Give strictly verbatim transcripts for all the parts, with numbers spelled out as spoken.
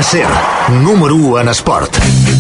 Cadena SER, número u en esport.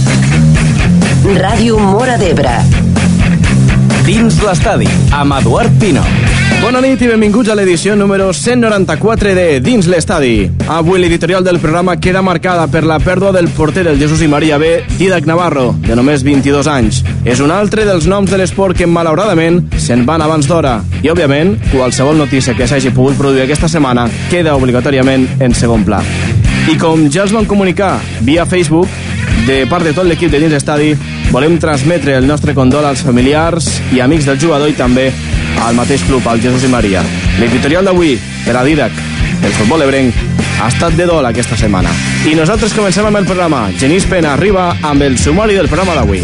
Ràdio Móra d'Ebre. Dins l'estadi, amb Eduard Pino. Bona nit i benvinguts a l'edició número cent noranta-quatre de Dins l'estadi. Avui l'editorial del programa queda marcada per la pèrdua del porter del Jesús i Maria B, Dídac Navarro, de només vint-i-dos anys. És un altre dels noms de l'esport que, malauradament, se'n van abans d'hora. I, òbviament, qualsevol notícia que s'hagi pogut produir aquesta setmana queda obligatòriament en segon pla. I com ja els vam comunicar via Facebook, de part de tot l'equip de Dins l'estadi, volem transmetre el nostre condol als familiars i amics del jugador i també al mateix club, al Jesús i Maria. L'editorial d'avui, per a Dídac, el futbol ebrenc, ha estat de dol aquesta setmana. I nosaltres comencem amb el programa. Genís Pena arriba amb el sumari del programa d'avui.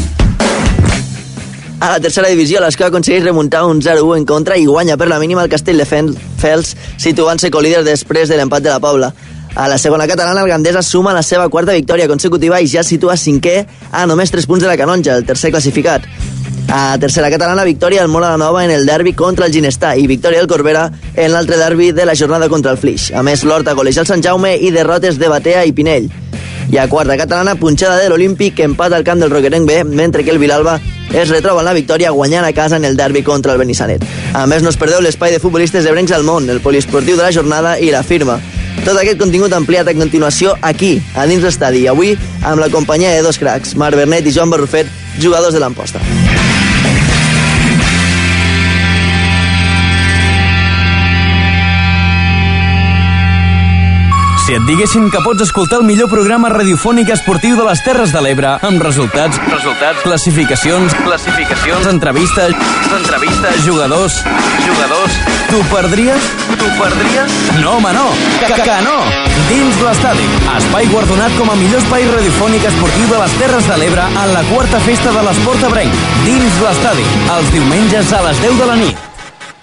A la tercera divisió, l'Escola aconsegueix remuntar un zero u en contra i guanya per la mínima el Castelldefels, situant-se colíder després de l'empat de la Pobla. A la segona catalana, el Gandesa suma la seva quarta victòria consecutiva i ja situa cinquè a només tres punts de la Canonja, el tercer classificat. A tercera catalana, victòria al Móra la Nova en el derbi contra el Ginestà i victòria al Corbera en l'altre derbi de la jornada contra el Flix. A més, l'Horta goleja el Sant Jaume i derrotes de Batea i Pinell. I a quarta catalana, punxada de l'Olímpic, empat al camp del Roquerenc B, mentre que el Vilalba es retroba en la victòria guanyant a casa en el derbi contra el Benissanet. A més, no us perdeu l'espai de futbolistes ebrencs al món, el poliesportiu de la jornada i la firma. Tot aquest contingut ampliat a continuació aquí, a Dins l'estadi, i avui amb la companyia de dos cracs, Marc Bernet i Joan Barrufet, jugadors de l'Amposta. Si et diguessin que pots escoltar el millor programa radiofònic esportiu de les Terres de l'Ebre, amb resultats, resultats, classificacions, classificacions, entrevistes, entrevistes, jugadors, jugadors, t'ho perdries? T'ho perdries? No, home, no! Que, que no! Dins l'estadi, espai guardonat com a millor espai radiofònic esportiu de les Terres de l'Ebre en la quarta festa de l'esport ebrenc. Dins l'estadi, els diumenges a les deu de la nit.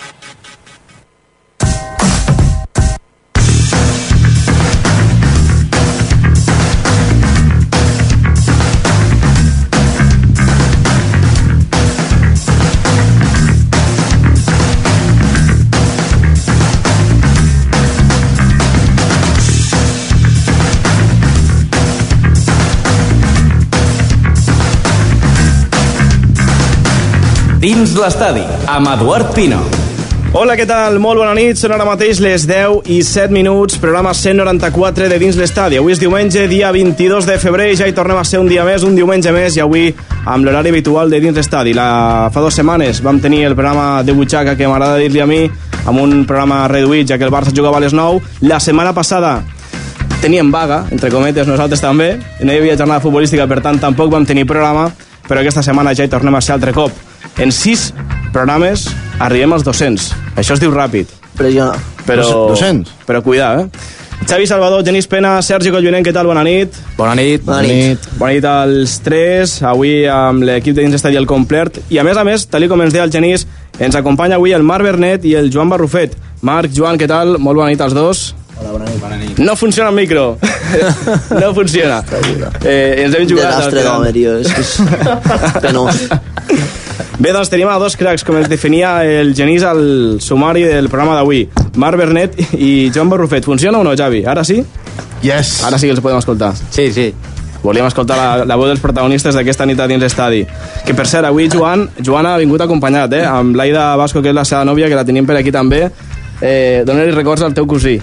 Dins l'estadi, amb Eduard Pino. Hola, què tal? Molt bona nit. Són ara mateix les deu i set minuts, programa cent noranta-quatre de Dins l'estadi. Avui és diumenge, dia vint-i-dos de febrer, ja hi tornem a ser un dia més, un diumenge més, i avui amb l'horari habitual de Dins l'estadi. La... Fa dues setmanes vam tenir el programa de butxaca, que m'agrada dir-li a mi, amb un programa reduït, ja que el Barça jugava a les nou. La setmana passada teníem vaga, entre cometes, nosaltres també. No hi havia jornada futbolística, per tant tampoc vam tenir programa, però aquesta setmana ja hi tornem a ser altre cop. En sis programes arribem als dos-cents. Això es diu ràpid. Però jo no. Però, dos-cents. Però cuida, eh? Xavi Salvador, Genís Pena, Sergi Collvinent, què tal? Bona nit. Bona nit. Bona nit. Bona nit als tres, avui amb l'equip de Dins l'estadi al complet. I a més a més, tal com ens deia el Genís, ens acompanya avui el Marc Bernet i el Joan Barrufet. Marc, Joan, què tal? Molt bona nit als dos. Hola, bona nit. Bona nit. No funciona el micro. No funciona. Eh, ens hem jugat... Desastre d'home, tio. És que és penós. Bé, doncs tenim a dos cracs, com ens definia el Genís al sumari del programa d'avui. Marc Bernet i Joan Barrufet. Funciona o no, Javi? Ara sí? Yes. Ara sí que els podem escoltar. Sí, sí. Volíem escoltar la, la veu dels protagonistes d'aquesta nit a Dins l'estadi. Que, per cert, avui Joan, Joan ha vingut acompanyat, eh? Amb l'Aida Vasco, que és la seva nòvia, que la tenim per aquí també. Eh, Dóna-li records al teu cosí.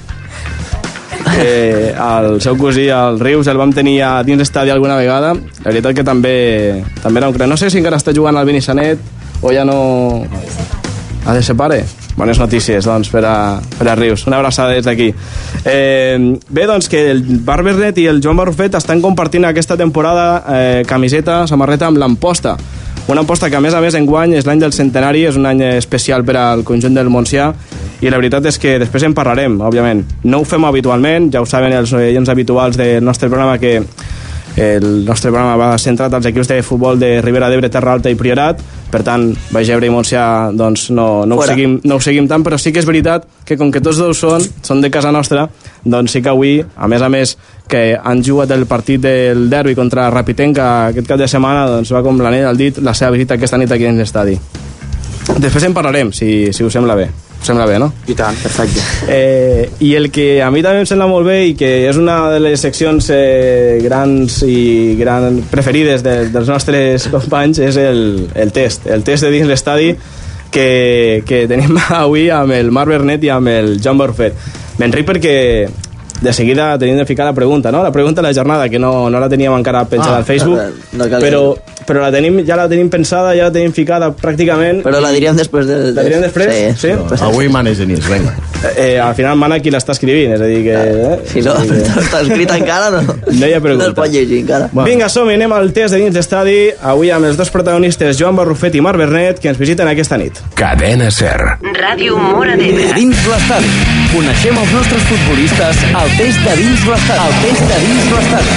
Eh, el seu cosí, el Rius, el vam tenir a Dins l'estadi alguna vegada. La veritat que també també era un crac. No sé si encara està jugant al Benissanet o ja no... Ha de ser pare? Bones notícies, doncs, per a, per a Rius. Una abraçada des d'aquí. Eh, bé, doncs, que el Marc Bernet i el Joan Barrufet estan compartint aquesta temporada eh, camiseta, samarreta amb l'Amposta. Una Amposta que, a més a més, enguany és l'any del centenari, és un any especial per al conjunt del Montsià, i la veritat és que després en parlarem, òbviament. No ho fem habitualment, ja ho saben els oients habituals del nostre programa, que el nostre programa va centrat als equips de futbol de Ribera d'Ebre, Terra Alta i Priorat, per tant, Baix Ebre i Montsià doncs no, no, ho seguim, no ho seguim tant, però sí que és veritat que com que tots dos són, són de casa nostra, doncs sí que avui, a més a més que han jugat el partit del derbi contra Rapitenca aquest cap de setmana, doncs va com l'anell al dit la seva visita aquesta nit aquí en l'estadi. Després en parlarem, si, si us sembla bé. Sembla bé, no? I tant. Perfecte. Eh, I el que a mi també em sembla molt bé i que és una de les seccions eh, grans i gran preferides de, dels nostres companys és el, el test, el test de dins l'estadi que, que tenim avui amb el Marc Bernet i amb el Joan Barrufet. M'enric perquè de seguida tenim de ficar la pregunta, no? La pregunta de la jornada, que no, no la teníem encara penjada ah, al Facebook, no, no però, però la tenim, ja la tenim pensada, ja la tenim ficada pràcticament. Però la diríem després del... La diríem després? Sí. sí? No, avui manes genís, vinga. Eh, al final mana qui l'està escrivint, és a dir que... Eh? Si no, que... està escrit encara, no? No hi ha pregunta. No es pot llegir encara. Bueno. Vinga, som-hi, anem al test de dins d'estadi, avui amb els dos protagonistes, Joan Barrufet i Marc Bernet, que ens visiten aquesta nit. Cadena Ser. Ràdio Móra d'Ebre. Dins l'estadi. Coneixem els nostres futbolistes al test de dins l'estadi. Al test de dins l'estadi.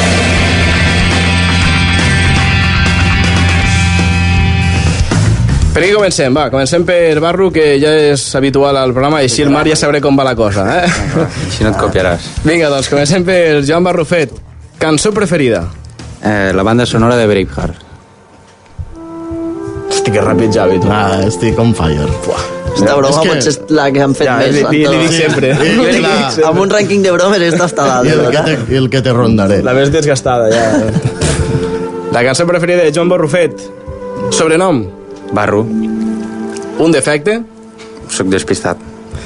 Per aquí comencem, va, comencem per Barru, que ja és habitual al programa, i així el Mar ja sabré com va la cosa, eh? Així no et copiaràs. Vinga, doncs comencem per Joan Barrufet. Cançó preferida? Eh, la banda sonora de Braveheart. Hosti, que ràpid, Javi, tu. Ah, estic on fire. Buah. Esta broma és que... potser és la que han fet Ja, més. li, li, li dic sempre. Sí, Li dic la- sempre. Amb un rànquing de bromes esta està I el, dalt. que te, I el que te rondaré. La més desgastada, ja. La cançó preferida de Joan Barrufet. Sobrenom? Barro. Un defecte? Soc despistat.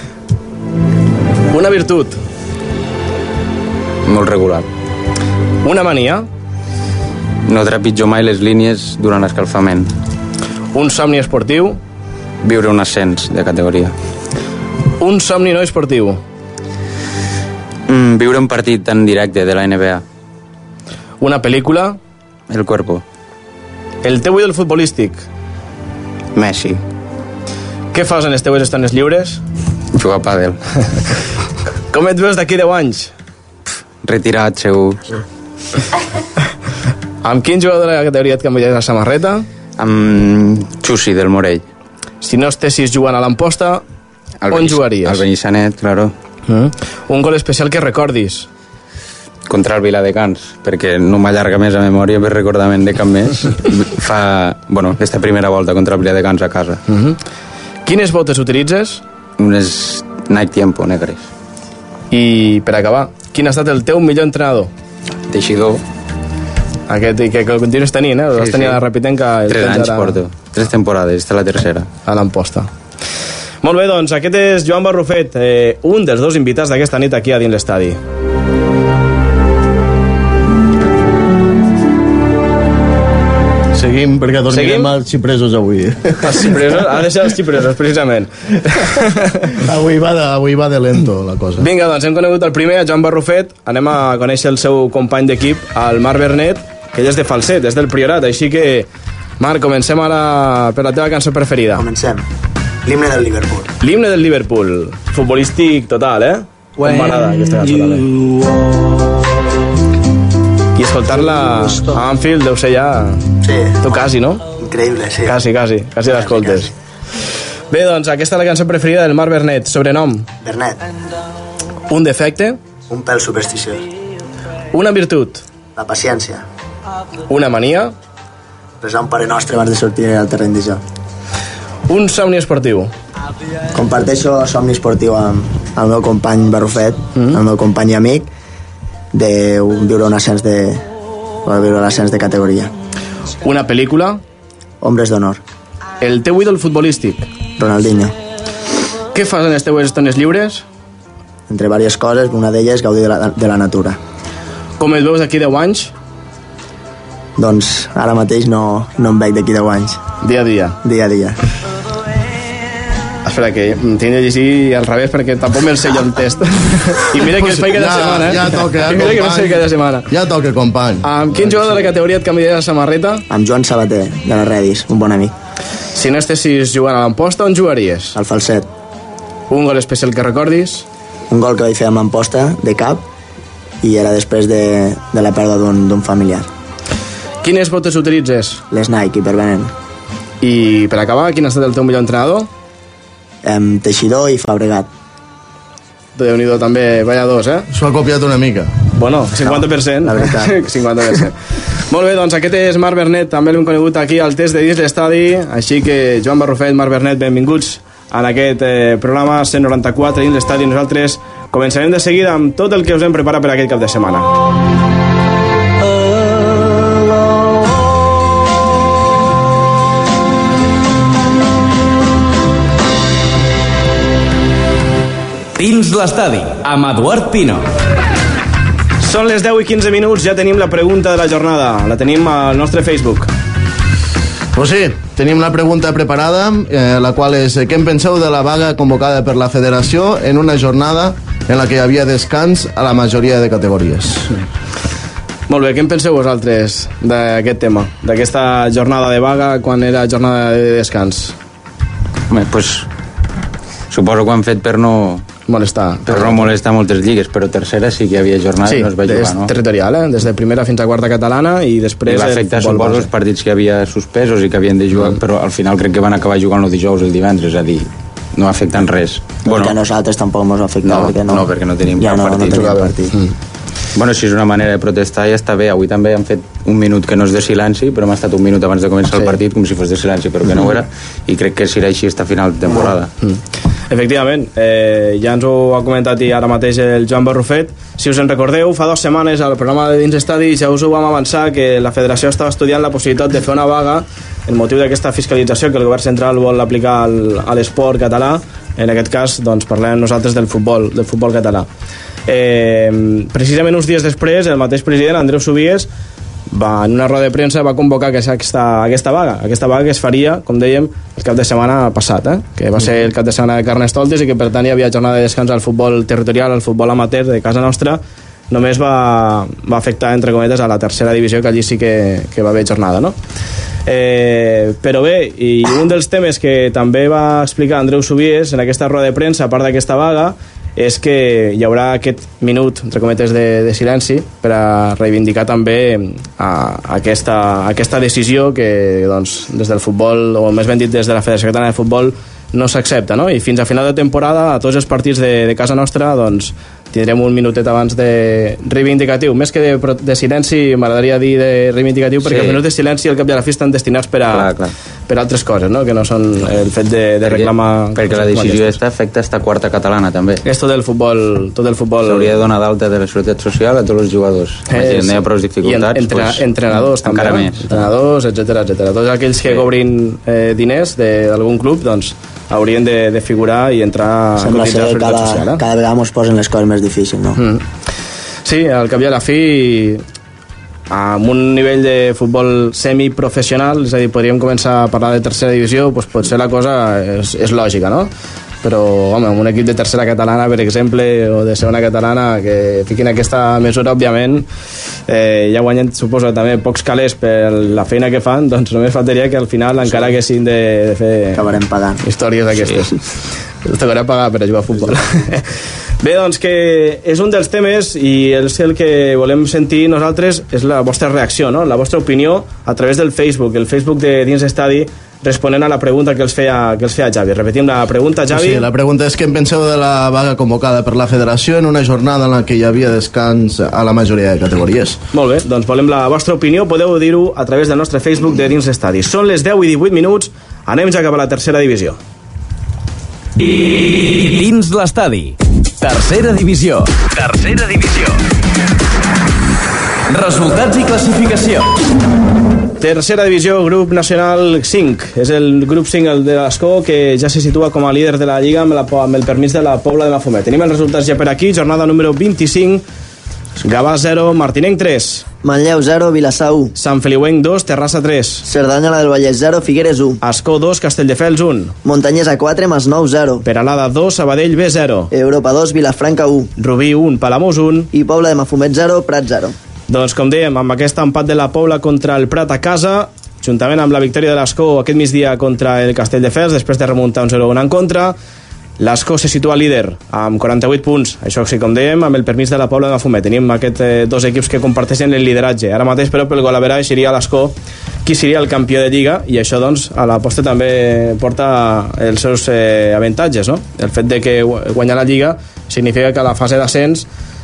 Una virtut? Molt regular. Una mania? No trepitjo mai les línies durant l'escalfament. Un somni esportiu? Viure un ascens de categoria. Un somni no esportiu? Mm, viure un partit en directe de la N B A. Una pel·lícula? El cuerpo. El teu ídol futbolístic? Messi. Què fas en les teues estones lliures? Jugar a pàdel. Com et veus d'aquí deu anys? Retirat, segur. Amb quin jugador de la categoria et canviaries la samarreta? Amb Xusi del Morell. Si no estessis jugant a l'Amposta, Al on Benis- jugaries? Al Benissanet, claro. Mm. Un gol especial que recordis? Contra el Viladecans, perquè no m'allarga més a memòria per recordament de cap més. Fa, bueno, aquesta primera volta contra el Viladecans a casa. Mm -hmm. Quines botes utilitzes? Unes Nike Tiempo negres. I per acabar, quin ha estat el teu millor entrenador? Teixidor. Aquest que, que el continues tenint, eh? El vas Sí, tenir sí. a la Rapitenca. Tres anys porto. Tres temporades, esta la tercera. A l'Amposta. Molt bé, doncs, aquest és Joan Barrufet, eh, un dels dos invitats d'aquesta nit aquí a dins l'estadi. Seguim, perquè dormirem Seguim? als xipresos avui. Els xipresos, ha de ser els xipresos, precisament. avui, va de, avui va de lento, la cosa. Vinga, doncs hem conegut el primer, a Joan Barrufet. Anem a conèixer el seu company d'equip, el Marc Bernet, que ell és de Falset, és del Priorat, així que, Marc, comencem ara per la teva cançó preferida. Comencem. L'himne del Liverpool. L'himne del Liverpool. Futbolístic total, eh? Com m'agrada aquesta cançó, també. I escoltar-la a Anfield deu ser ja... Sí. Tu quasi, no? Increïble, sí. Quasi, quasi, quasi l'escoltes. Bé, doncs, aquesta és la cançó preferida del Marc Bernet. Sobrenom? Bernet, Un defecte? un pèl supersticiós. Una virtut? La paciència. Una mania? Resar un pare nostre abans de sortir al terreny de joc. Un somni esportiu? Comparteixo somni esportiu amb el meu company Barrufet, mm. el meu company i amic, de viure un ascens de... o de viure l'ascens de categoria. Una pel·lícula? Hombres d'honor. El teu ídol futbolístic? Ronaldinho. Què fas en les teues estones lliures? Entre diverses coses, una d'elles gaudir de la, de la natura. Com et veus d'aquí deu anys? Doncs ara mateix no, no em veig d'aquí deu anys. Dia a dia. Dia a dia. Espera, que tinc de llegir al revés perquè tampoc me'l sé jo el test. I mira que el faig cada ja, setmana, eh? Ja toca, eh, I mira que me'l sé company. cada setmana. Ja toca, company. Amb quin jugador de la categoria et canviaries la samarreta? Amb Joan Sabater, de la Redis, un bon amic. Si no estessis jugant a l'Amposta, on jugaries? Al falset. Un gol especial que recordis? Un gol que vaig fer amb l'Amposta, de cap, i era després de, de la pèrdua d'un d'un familiar. Quines botes utilitzes? Les Nike, hipervenent. I per acabar, quin ha estat el teu millor entrenador? Em, Teixidor i Fabregat. Déu-n'hi-do també, vaya dos, eh? S'ho ha copiat una mica. Bueno, cinquanta per cent. La veritat. cinquanta per cent. Molt bé, doncs aquest és Marc Bernet, també l'hem conegut aquí al test de dins l'estadi, així que Joan Barrufet, Marc Bernet, benvinguts en aquest eh, programa cent noranta-quatre dins l'estadi. Nosaltres començarem de seguida amb tot el que us hem preparat per aquest cap de setmana. Dins l'estadi, amb Eduard Pino. Són les deu i quinze minuts, ja tenim la pregunta de la jornada. La tenim al nostre Facebook. Pues sí, tenim la pregunta preparada, eh, la qual és: què en penseu de la vaga convocada per la federació en una jornada en la que hi havia descans a la majoria de categories? Molt bé, què en penseu vosaltres d'aquest tema, d'aquesta jornada de vaga quan era jornada de descans? Home, pues, suposo que ho han fet per no molestar per no molestar moltes lligues, però tercera sí que hi havia jornada sí, i no es va jugar, no? Territorial, eh? Des de primera fins a quarta catalana i després... I va afectar, suposo, els partits que havia suspesos i que havien de jugar, mm. però al final crec que van acabar jugant el dijous el divendres, és a dir, no va afectant res. Bueno, que a nosaltres tampoc ens va afectar, no, perquè no, no, perquè no tenim ja cap no, partit. No tenim partit. Mm. Bueno, si és una manera de protestar ja està bé. Avui també han fet un minut que no és de silenci, però hem estat un minut abans de començar sí. el partit com si fos de silenci, però que no ho era, i crec que serà així esta final de temporada. Mm. Efectivament, eh, ja ens ho ha comentat i ara mateix el Joan Barrufet. Si us en recordeu, fa dues setmanes al programa de Dins Estadi ja us ho vam avançar que la federació estava estudiant la possibilitat de fer una vaga en motiu d'aquesta fiscalització que el govern central vol aplicar al, a l'esport català. En aquest cas, doncs, parlem nosaltres del futbol, del futbol català. Eh, precisament uns dies després, el mateix president, Andreu Subies, va, en una roda de premsa va convocar aquesta, aquesta vaga aquesta vaga que es faria, com dèiem, el cap de setmana passat, eh? que va ser el cap de setmana de Carnestoltes i que per tant hi havia jornada de descans al futbol territorial, al futbol amateur de casa nostra. Només va, va afectar, entre cometes, a la tercera divisió, que allí sí que, que va haver jornada, no? Eh, però bé, i un dels temes que també va explicar Andreu Subies en aquesta roda de premsa, a part d'aquesta vaga, és que hi haurà aquest minut, entre cometes, de, de silenci per a reivindicar també a, a aquesta, a aquesta decisió que, doncs, des del futbol, o més ben dit des de la Federació Catalana de Futbol, no s'accepta, no? I fins a final de temporada, a tots els partits de, de casa nostra, doncs, tindrem un minutet abans de reivindicatiu. Més que de, de silenci, m'agradaria dir de reivindicatiu, sí. perquè els minuts de silenci al cap i a la fi estan destinats per a, clar, clar. per a altres coses, no? Que no són el fet de, de perquè, reclamar... Perquè la decisió aquesta afecta esta quarta catalana, també. És tot el futbol... Tot el futbol... S'hauria de donar d'alta de la Seguretat Social a tots els jugadors. Eh, si no hi ha prou dificultats... I entre, pues, entrenadors, també. Encara més. Entrenadors, etcètera, etcètera. Tots aquells que sí. cobrin eh, diners d'algun club, doncs, haurien de, de figurar i entrar Sembla a cotitzar la Seguretat cada, Social. Eh? Cada vegada ens posen les coses més difícils, no? Mm. Sí, al cap i a la fi, amb un nivell de futbol semiprofessional, és a dir, podríem començar a parlar de tercera divisió, doncs potser la cosa és, és lògica, no? Però, home, amb un equip de tercera catalana, per exemple, o de segona catalana, que fiquin aquesta mesura, òbviament, eh, ja guanyen, suposo, també pocs calés per la feina que fan, doncs només faltaria que al final encara haguessin de, de fer... Acabarem pagant. Històries d'aquestes. Sí. Us tocarà pagar per a jugar a futbol. Bé, doncs que és un dels temes i és el que volem sentir nosaltres, és la vostra reacció, no? La vostra opinió a través del Facebook, el Facebook de Dins Estadi, responent a la pregunta que els feia, que els feia Javi. Repetim la pregunta, Javi. Sí, la pregunta és què en penseu de la vaga convocada per la federació en una jornada en la que hi havia descans a la majoria de categories. Molt bé, doncs volem la vostra opinió, podeu dir-ho a través del nostre Facebook de Dins l'Estadi. Són les deu i divuit minuts, anem ja cap a la tercera divisió. Dins l'Estadi, tercera divisió. Tercera divisió. Resultats i classificació. Tercera divisió, grup nacional cinc. És el grup cinc, el de l'Escó, que ja se situa com a líder de la Lliga amb, la, amb el permís de la Pobla de Mafumet. Tenim els resultats ja per aquí, jornada número vint-i-cinc. Gavà zero, Martinenc tres. Manlleu zero, Vilassar u. Sant Feliuenc dos, Terrassa tres. Cerdanyola del Vallès zero, Figueres u. Escó dos, Castelldefels un. Montanyesa quatre, Masnou zero. Peralada dos, Sabadell B zero. Europa dos, Vilafranca u. Rubí un, Palamós un. I Pobla de Mafumet zero, Prat zero. Doncs com dèiem, amb aquest empat de la Pobla contra el Prat a casa, juntament amb la victòria de l'Escó aquest migdia contra el Castelldefels, després de remuntar un zero un en contra, l'Escó se situa líder amb quaranta-vuit punts. Això sí, com dèiem, amb el permís de la Pobla de Mafumet. Tenim aquests eh, dos equips que comparteixen el lideratge. Ara mateix, però, pel gol average seria l'Escó qui seria el campió de Lliga, i això, doncs, a l'aposta també porta els seus eh, avantatges, no? El fet de que guanyar la Lliga significa que a la fase d'ascens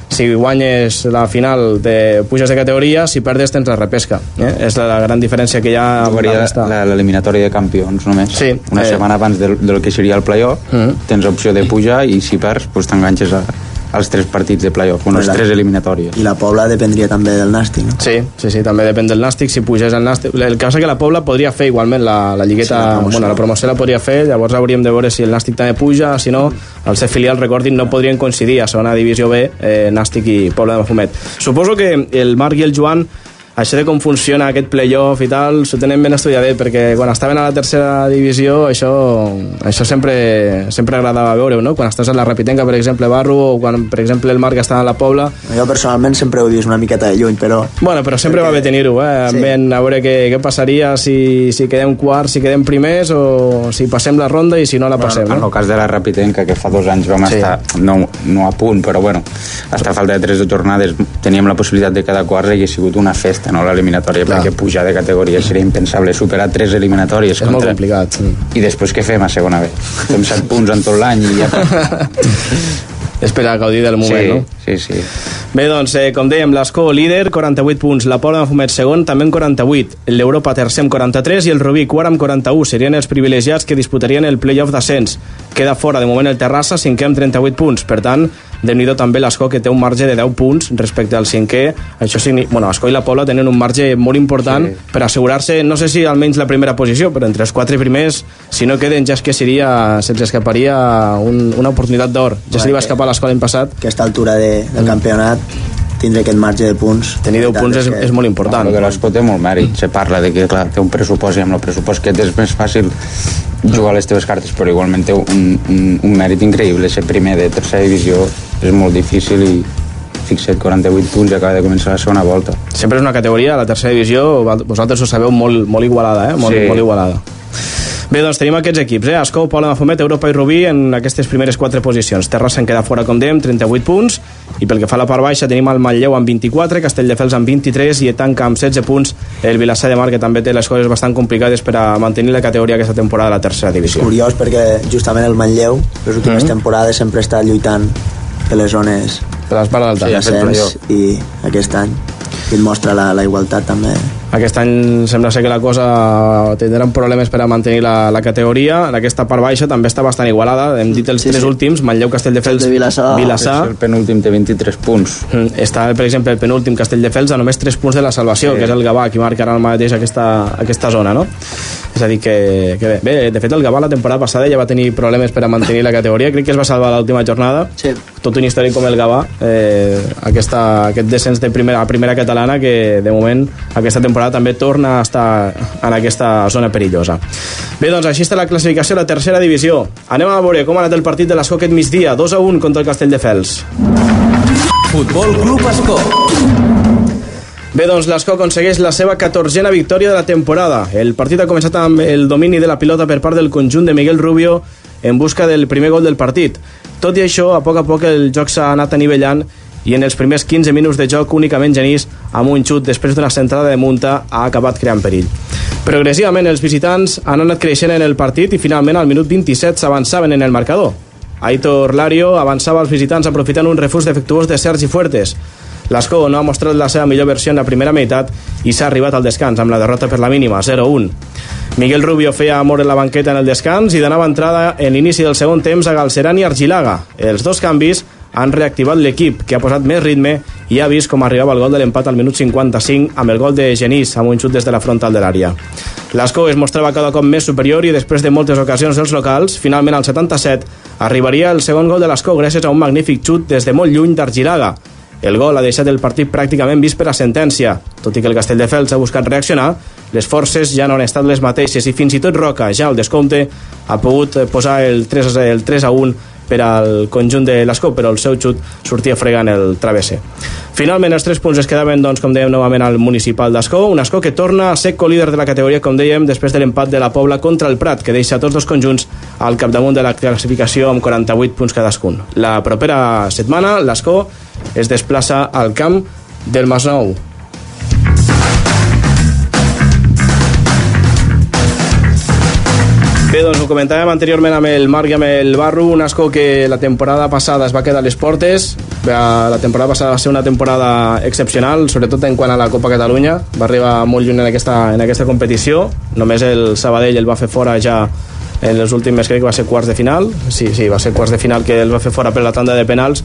si guanyes la final de puges de categoria, si perdes tens la repesca, eh? És la gran diferència que hi ha amb la resta. L'eliminatòria de campions només, sí, una eh... setmana abans del, del que seria el playoff, mm-hmm. tens opció de pujar i si perds pues, t'enganxes a als tres partits de playoff, unes la, tres eliminatòries. I la Pobla dependria també del Nàstic, no? Sí, sí, sí, també depèn del Nàstic, si pugés el Nàstic. El que passa que la Pobla podria fer igualment la, la lligueta, sí, la bueno, la promoció la podria fer, llavors hauríem de veure si el Nàstic també puja, si no, els ser filials, recordin, no podrien coincidir a segona divisió B, eh, Nàstic i Pobla de Mafumet. Suposo que el Marc i el Joan, això de com funciona aquest playoff i tal, s'ho tenen ben estudiadet, perquè quan estaven a la tercera divisió això, això sempre, sempre agradava veure-ho, no? Quan estàs a la Rapitenca, per exemple, Barru, o quan, per exemple, el Marc estava a la Pobla. Jo personalment sempre ho dius una miqueta de lluny, però... Bueno, però sempre perquè... va bé tenir-ho, eh? Sí. Ben, a veure què, què passaria si, si quedem quarts, si quedem primers, o si passem la ronda i si no la passem, bueno, no? En el cas de la Rapitenca, que fa dos anys vam sí. estar, no, no a punt, però bueno, hasta falta de tres jornades teníem la possibilitat de cada quart i ha sigut una festa, no l'eliminatòria, perquè pujar de categoria seria impensable, superar tres eliminatòries és contra... molt complicat, sí. I després què fem a segona B? Fem set punts en tot l'any i ja... és per a gaudir del moment, sí, no? Sí, sí. Bé, doncs, eh, com dèiem, l'Escó líder, quaranta-vuit punts, la Pobla de Mafumet segon, també amb quaranta-vuit, l'Europa tercer amb quaranta-tres i el Rubí quart amb quaranta-u, serien els privilegiats que disputarien el playoff d'ascens. Queda fora de moment el Terrassa, cinquè amb trenta-vuit punts, per tant, déu-n'hi-do també l'Escó, que té un marge de deu punts respecte al cinquè. Això significa... Bueno, l'Escó i la Pobla tenen un marge molt important, sí, per assegurar-se, no sé si almenys la primera posició, però entre els quatre primers, si no queden, ja és que seria, se'ls escaparia un, una oportunitat d'or. Ja se li va escapar a l'Escó l'any passat. A aquesta altura de, del mm. campionat tindre aquest marge de punts. Tenir deu punts és, és molt important. No, que l'Escó té molt mèrit. Se parla de que clar, té un pressupost i amb el pressupost que és més fàcil jugar les teves cartes, però igualment té un, un, un mèrit increïble. Ser primer de tercera divisió és molt difícil i fixa't, quaranta-vuit punts i acaba de començar la segona volta. Sempre és una categoria, la tercera divisió, vosaltres ho sabeu, molt, molt igualada, eh? Molt, sí. molt igualada. Bé, doncs tenim aquests equips, eh? Escó, Pobla de Mafumet, Europa i Rubí en aquestes primeres quatre posicions. Terrassa en queda fora, com dèiem, trenta-vuit punts, i pel que fa a la part baixa tenim el Manlleu amb vint-i-quatre, Castelldefels amb vint-i-tres i tanca amb setze punts el Vilassar de Mar, que també té les coses bastant complicades per a mantenir la categoria aquesta temporada a la tercera divisió. És curiós perquè justament el Manlleu les últimes mm-hmm. temporades sempre està lluitant per les zones per les parts d'alta, sí, i aquest any i et mostra la, la igualtat també. Aquest any sembla ser que la cosa tindran problemes per a mantenir la, la categoria. En aquesta part baixa també està bastant igualada. Hem dit els sí, tres sí. últims, Manlleu, Castelldefels, de Vilassar. Vilassar. El penúltim té vint-i-tres punts. Està, per exemple, el penúltim Castelldefels a només tres punts de la salvació, sí. que és el Gavà, qui marca ara mateix aquesta, aquesta zona, no? És a dir, que, que bé. bé. De fet, el Gavà la temporada passada ja va tenir problemes per a mantenir la categoria. Crec que es va salvar l'última jornada. Sí. Tot un històric com el Gavà. Eh, aquesta, aquest descens de primera, a primera catalana que, de moment, aquesta temporada també torna a estar en aquesta zona perillosa. Bé, doncs així està la classificació de la tercera divisió. Anem a veure com ha anat el partit de l'Escó aquest migdia. dos a un contra el Castelldefels. Futbol Club Escó. Bé, doncs l'Escó aconsegueix la seva catorzena victòria de la temporada. El partit ha començat amb el domini de la pilota per part del conjunt de Miguel Rubio en busca del primer gol del partit. Tot i això, a poc a poc el joc s'ha anat anivellant i en els primers quinze minuts de joc únicament Genís, amb un xut després d'una centrada de munta, ha acabat creant perill. Progressivament els visitants han anat creixent en el partit i finalment al minut vint-i-set s'avançaven en el marcador. Aitor Lario avançava als visitants aprofitant un refús defectuós de Sergi Fuertes. L'Escó no ha mostrat la seva millor versió en la primera meitat i s'ha arribat al descans amb la derrota per la mínima, zero a un. Miguel Rubio feia amor en la banqueta en el descans i donava entrada en l'inici del segon temps a Galceran i Argilaga. Els dos canvis han reactivat l'equip, que ha posat més ritme i ha vist com arribava el gol de l'empat al minut cinquanta-cinc amb el gol de Genís amb un xut des de la frontal de l'àrea. L'Escó es mostrava cada cop més superior i després de moltes ocasions dels locals, finalment al setanta-set arribaria el segon gol de l'Escó gràcies a un magnífic xut des de molt lluny d'Argilaga. El gol ha deixat el partit pràcticament vist per a sentència. Tot i que el Castelldefels ha buscat reaccionar, les forces ja no han estat les mateixes i fins i tot Roca, ja al descompte, ha pogut posar el tres a un per al conjunt de l'Escó, però el seu xut sortia fregant el travesser. Finalment els tres punts es quedaven, doncs, com dèiem, novament al municipal d'Escó, un Escó que torna a ser colíder de la categoria, com dèiem, després de l'empat de la Pobla contra el Prat, que deixa tots dos conjunts al capdamunt de la classificació amb quaranta-vuit punts cadascun. La propera setmana l'Escó es desplaça al camp del Masnou. Bé, doncs ho comentàvem anteriorment amb el Marc i amb el Barru, un Ascó que la temporada passada es va quedar a les portes. La temporada passada va ser una temporada excepcional, sobretot en quant a la Copa Catalunya. Va arribar molt lluny en aquesta, en aquesta competició. Només el Sabadell el va fer fora ja en els últims, crec que va ser quarts de final. Sí, sí, va ser quarts de final que el va fer fora per la tanda de penals.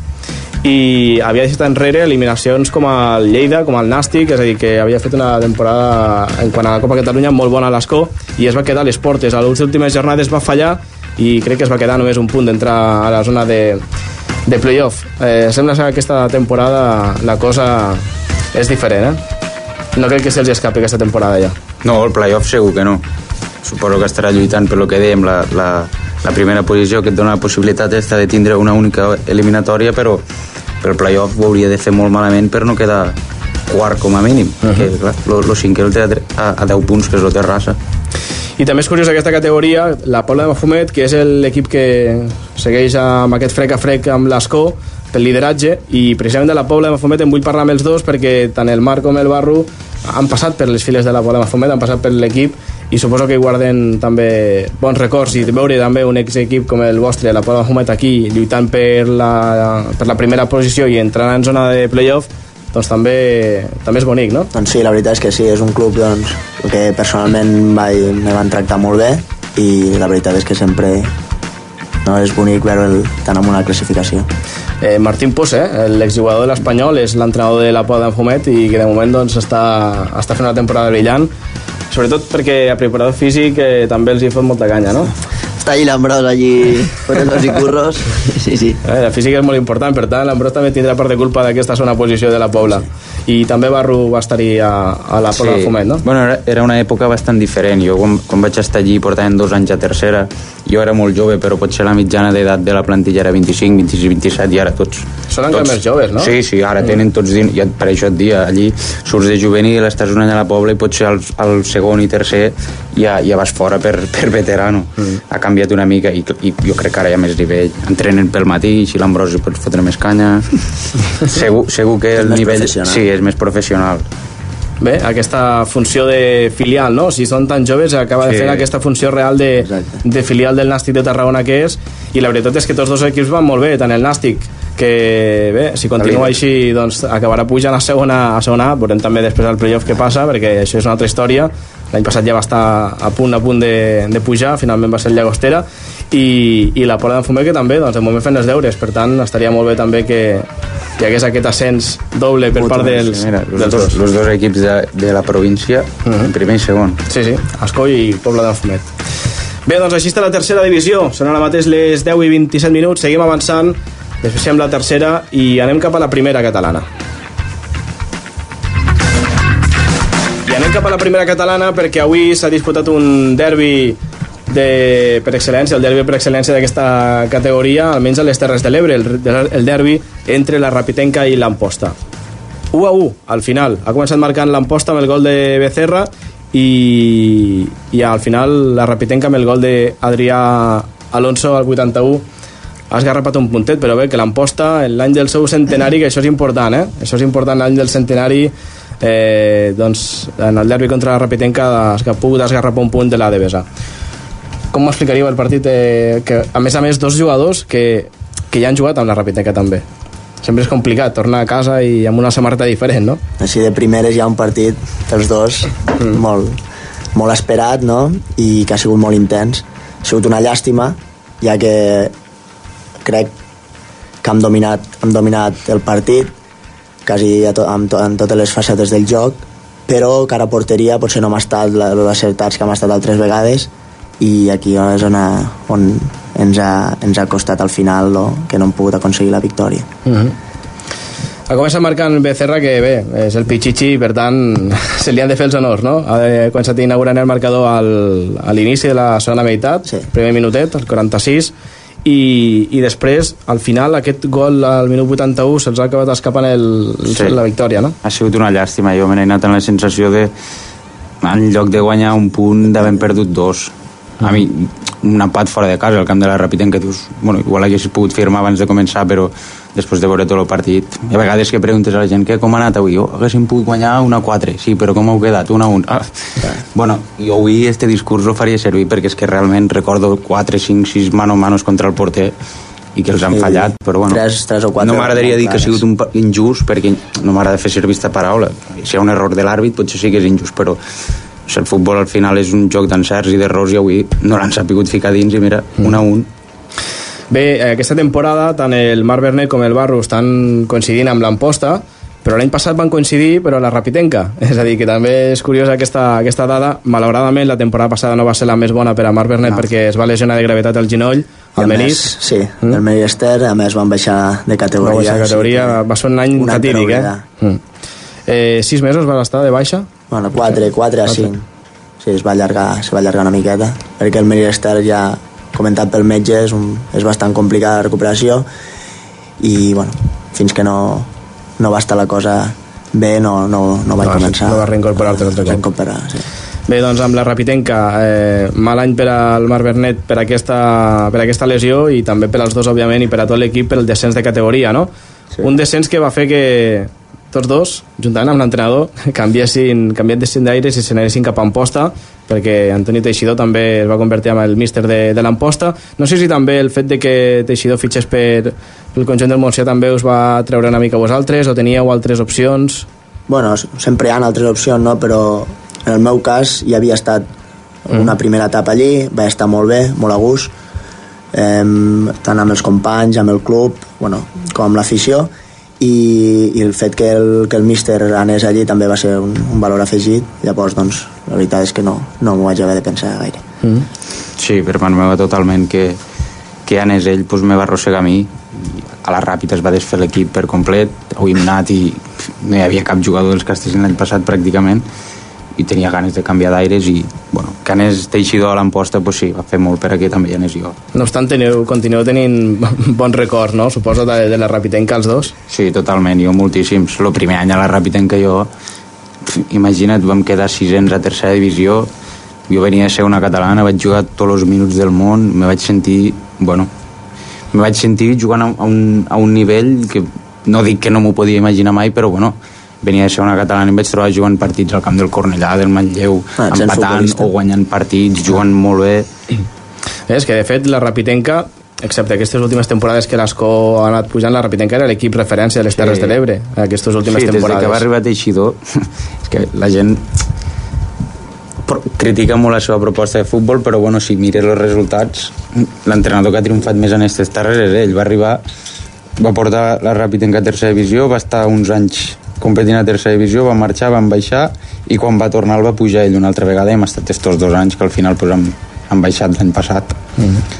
I havia deixat enrere eliminacions com el Lleida, com el Nàstic, és a dir, que havia fet una temporada en quant a la Copa Catalunya molt bona a l'Ascó i es va quedar a les portes. A les últimes jornades va fallar i crec que es va quedar només un punt d'entrar a la zona de, de play-off. Eh, sembla que aquesta temporada la cosa és diferent, eh? No crec que se'ls escapi aquesta temporada ja. No, el play-off segur que no. Suposo que estarà lluitant per lo que dèiem, la, la, la primera posició, que et dona la possibilitat esta de tindre una única eliminatòria, però el play-off ho hauria de fer molt malament per no quedar quart com a mínim. Uh -huh. Que, clar, lo, lo cinquè el té a, a deu punts, que és el Terrassa. I també és curiós aquesta categoria, la Pobla de Mafumet, que és l'equip que segueix amb aquest frec a frec amb l'Ascó pel lideratge, i precisament de la Pobla de Mafumet en vull parlar amb els dos perquè tant el Marc com el Barru han passat per les files de la Pobla de Mafumet, han passat per l'equip i suposo que guarden també bons records, i veure també un ex-equip com el vostre, la Pobla de Mafumet, aquí lluitant per la, per la primera posició i entrant en zona de play-off, doncs també, també és bonic, no? Doncs sí, la veritat és que sí, és un club doncs, que personalment vaig, me van tractar molt bé i la veritat és que sempre no, és bonic veure'l tant amb una classificació. Eh, Martín Pose, eh, l'exjugador de l'Espanyol, és l'entrenador de la Pobla de Mafumet i que de moment doncs, està, està fent una temporada brillant, sobretot perquè a preparador físic eh, també els hi fot molta canya, no? Està allí l'Ambrós, allí fent-nos i curros. Sí, sí. Eh, la física és molt important, per tant, l'Ambrós també tindrà part de culpa d'aquesta segona posició de la Pobla. I també Barru va estar-hi a, a la Pobla sí. de Mafumet, no? Bueno, era, era una època bastant diferent. Jo, quan, quan vaig estar allí, portaven dos anys a tercera, jo era molt jove, però potser la mitjana d'edat de la plantilla era vint-i-cinc, vint-i-sis, vint-i-set, i ara tots... Són encara més joves, no? Sí, sí, ara mm. tenen tots... Din... Ja, per això et dia, allí surts de juvenil, estàs un any a la Pobla i potser al, al segon i tercer ja, ja vas fora per, per veterano. Mm. Ha canviat una mica i, i jo crec que ara hi ha més nivell. Entrenen pel matí, si l'Ambrós pots fotre més canya. segur, segur que el nivell... Sí, és més professional. Bé, aquesta funció de filial, no? Si són tan joves, acaba de sí. fer aquesta funció real de, de filial del Nàstic de Tarragona que és, i la veritat és que tots dos equips van molt bé, tant el Nàstic, que bé, si continua així doncs acabarà pujant a segona, a segona A, veurem també després el playoff que passa, perquè això és una altra història. L'any passat ja va estar a punt a punt de, de pujar, finalment va ser el Llagostera, i, i la Pobla de Mafumet, que també, doncs de moment fent els deures, per tant estaria molt bé també que hi hagués aquest ascens doble per part dels, sí, mira, dels dos, dos. Els dos equips de, de la província, uh-huh. en primer i segon. Sí, sí, Ascó i Pobla de Mafumet. Bé, doncs així està la tercera divisió, són ara mateix les deu i vint-i-set minuts, seguim avançant, després fem la tercera i anem cap a la primera catalana. I anem cap a la primera catalana perquè avui s'ha disputat un derbi de, per excel·lència, el derbi per excel·lència d'aquesta categoria, almenys a les Terres de l'Ebre, el, el derbi entre la Rapitenca i l'Amposta. u a u, al final. Ha començat marcant l'Amposta amb el gol de Becerra i, i al final la Rapitenca amb el gol d'Adrià Alonso al vuitanta-u ha esgarrapat un puntet, però bé, que l'Amposta en l'any del seu centenari, que això és important, eh? Això és important, l'any del centenari, eh, doncs en el derbi contra la Rapitenca ha pogut esgarrapar un punt de la Devesa. Com m'explicaríeu el partit? Eh, que a més a més dos jugadors que, que ja han jugat amb la Rapitenca també. Sempre és complicat tornar a casa i amb una samarreta diferent, no? Així de primeres hi ha un partit dels dos mm. molt, molt esperat, no? I que ha sigut molt intens. Ha sigut una llàstima, ja que crec que hem dominat, hem dominat el partit quasi a to, amb to, en totes les facetes del joc, però cara a porteria potser no hem estat els acertats que hem estat altres vegades, i aquí és on, a, on ens, ha, ens ha costat al final, no? Que no hem pogut aconseguir la victòria. Mm-hmm. Ha començat marcant Becerra, que bé, és el Pichichi, per tant se li han de fer els honors, no? Ha començat inaugurant el marcador al, a l'inici de la segona meitat, sí. Primer minutet, al quaranta-sis, i, i després, al final, aquest gol al minut vuitanta-u se'ls ha acabat escapant el, sí. la victòria, no? Ha sigut una llàstima, jo me n'he anat amb la sensació de, en lloc de guanyar un punt, d'haver perdut dos. A mi, un empat fora de casa al camp de la Rapitenca, dius, bueno, igual haguessis pogut firmar abans de començar, però després de veure tot el partit, i a vegades que preguntes a la gent, què, com ha anat avui? Oh, haguéssim pogut guanyar una a quatre, sí, però com heu quedat? una a un. Ah. Bueno, jo avui este discurs ho faria servir perquè és que realment recordo quatre, cinc, sis mano a manos contra el porter i que els han sí, fallat, però bueno, tres, tres o quatre, no m'agradaria dir que ha sigut un injust perquè no m'agrada fer servir aquesta paraula. Si hi ha un error de l'àrbit potser sí que és injust, però el futbol al final és un joc d'encerts i d'errors i avui no l'han sapigut ficar dins i mira, mm. un a un. Bé, aquesta temporada tant el Marc Bernet com el Barro estan coincidint amb l'Amposta, però l'any passat van coincidir però a la Rapitenca, és a dir, que també és curiosa aquesta, aquesta dada. Malauradament la temporada passada no va ser la més bona per a Marc Bernet no. perquè es va lesionar de gravetat al genoll, al menis. Sí, mm? el menis Ester, a més van baixar de categoria. Va baixar de categoria, sí, va ser un any fatídic, eh? Mm. eh? Sis mesos va estar de baixa? Bueno, quatre, quatre a cinc. Sí, es va allargar, se va allargar una miqueta, perquè el menis Ester ja comentat pel metge és, un, és bastant complicada la recuperació i bueno, fins que no, no va estar la cosa bé no, no, no vaig no, començar no va reincorporar-te l'altre cop. Sí. Bé, doncs amb la Rapitenca eh, mal any per al Marc Bernet per aquesta, per aquesta lesió i també per als dos òbviament i per a tot l'equip per el descens de categoria, no? Sí. Un descens que va fer que tots dos, juntament amb l'entrenador, canviessin, canviessin d'aires i se n'anessin cap a Amposta, perquè Antoni Teixidor també es va convertir en el míster de, de l'Amposta. No sé si també el fet de que Teixidor fitxés per, pel conjunt del Montsià també us va treure una mica a vosaltres, o teníeu altres opcions? Bueno, sempre hi ha altres opcions, no? Però en el meu cas hi havia estat una primera etapa allí, vaig estar molt bé, molt a gust, eh, tant amb els companys, amb el club, bueno, com amb l'afició, i, i el fet que el, que el míster anés allí també va ser un, un valor afegit. Llavors doncs la veritat és que no, no m'ho vaig haver de pensar gaire. Mm. Sí, per part meva totalment que, que anés ell doncs me va arrossegar a mi i a la ràpida es va desfer l'equip per complet. Avui hem anat i no hi havia cap jugador dels Castells l'any passat pràcticament i tenia ganes de canviar d'aires i bueno, que anés Teixidor a l'Amposta pues sí, va fer molt per a que també hi anés jo. No obstant, teniu, continueu tenint bons records, no? Suposo de, de la Rapitenca els dos? Sí, totalment, jo moltíssims. El primer any a la Rapitenca jo, imagina't, vam quedar sisens a tercera divisió, jo venia a ser una catalana, vaig jugar tots els minuts del món, me vaig sentir, bueno, me vaig sentir jugant a un, a un nivell que no dic que no m'ho podia imaginar mai, però bueno, venia a ser una catalana i em vaig trobar jugant partits al camp del Cornellà, del Manlleu, ah, empatant o guanyant partits, jugant molt bé. És que de fet la Rapitenca, excepte aquestes últimes temporades que l'Ascó ha anat pujant, la Rapitenca era l'equip referència de les Terres sí. de l'Ebre aquestes últimes sí, temporades. Sí, des que va arribar Teixidor és que la gent critica molt la seva proposta de futbol, però bueno, si mires els resultats, l'entrenador que ha triomfat més en aquestes terres és ell. Va arribar, va portar la Rapitenca a tercera divisió, va estar uns anys competint a tercera divisió, va marxar, van baixar i quan va tornar el va pujar ell una altra vegada i hem estat estos dos anys que al final pues, han, han baixat l'any passat. Mm-hmm.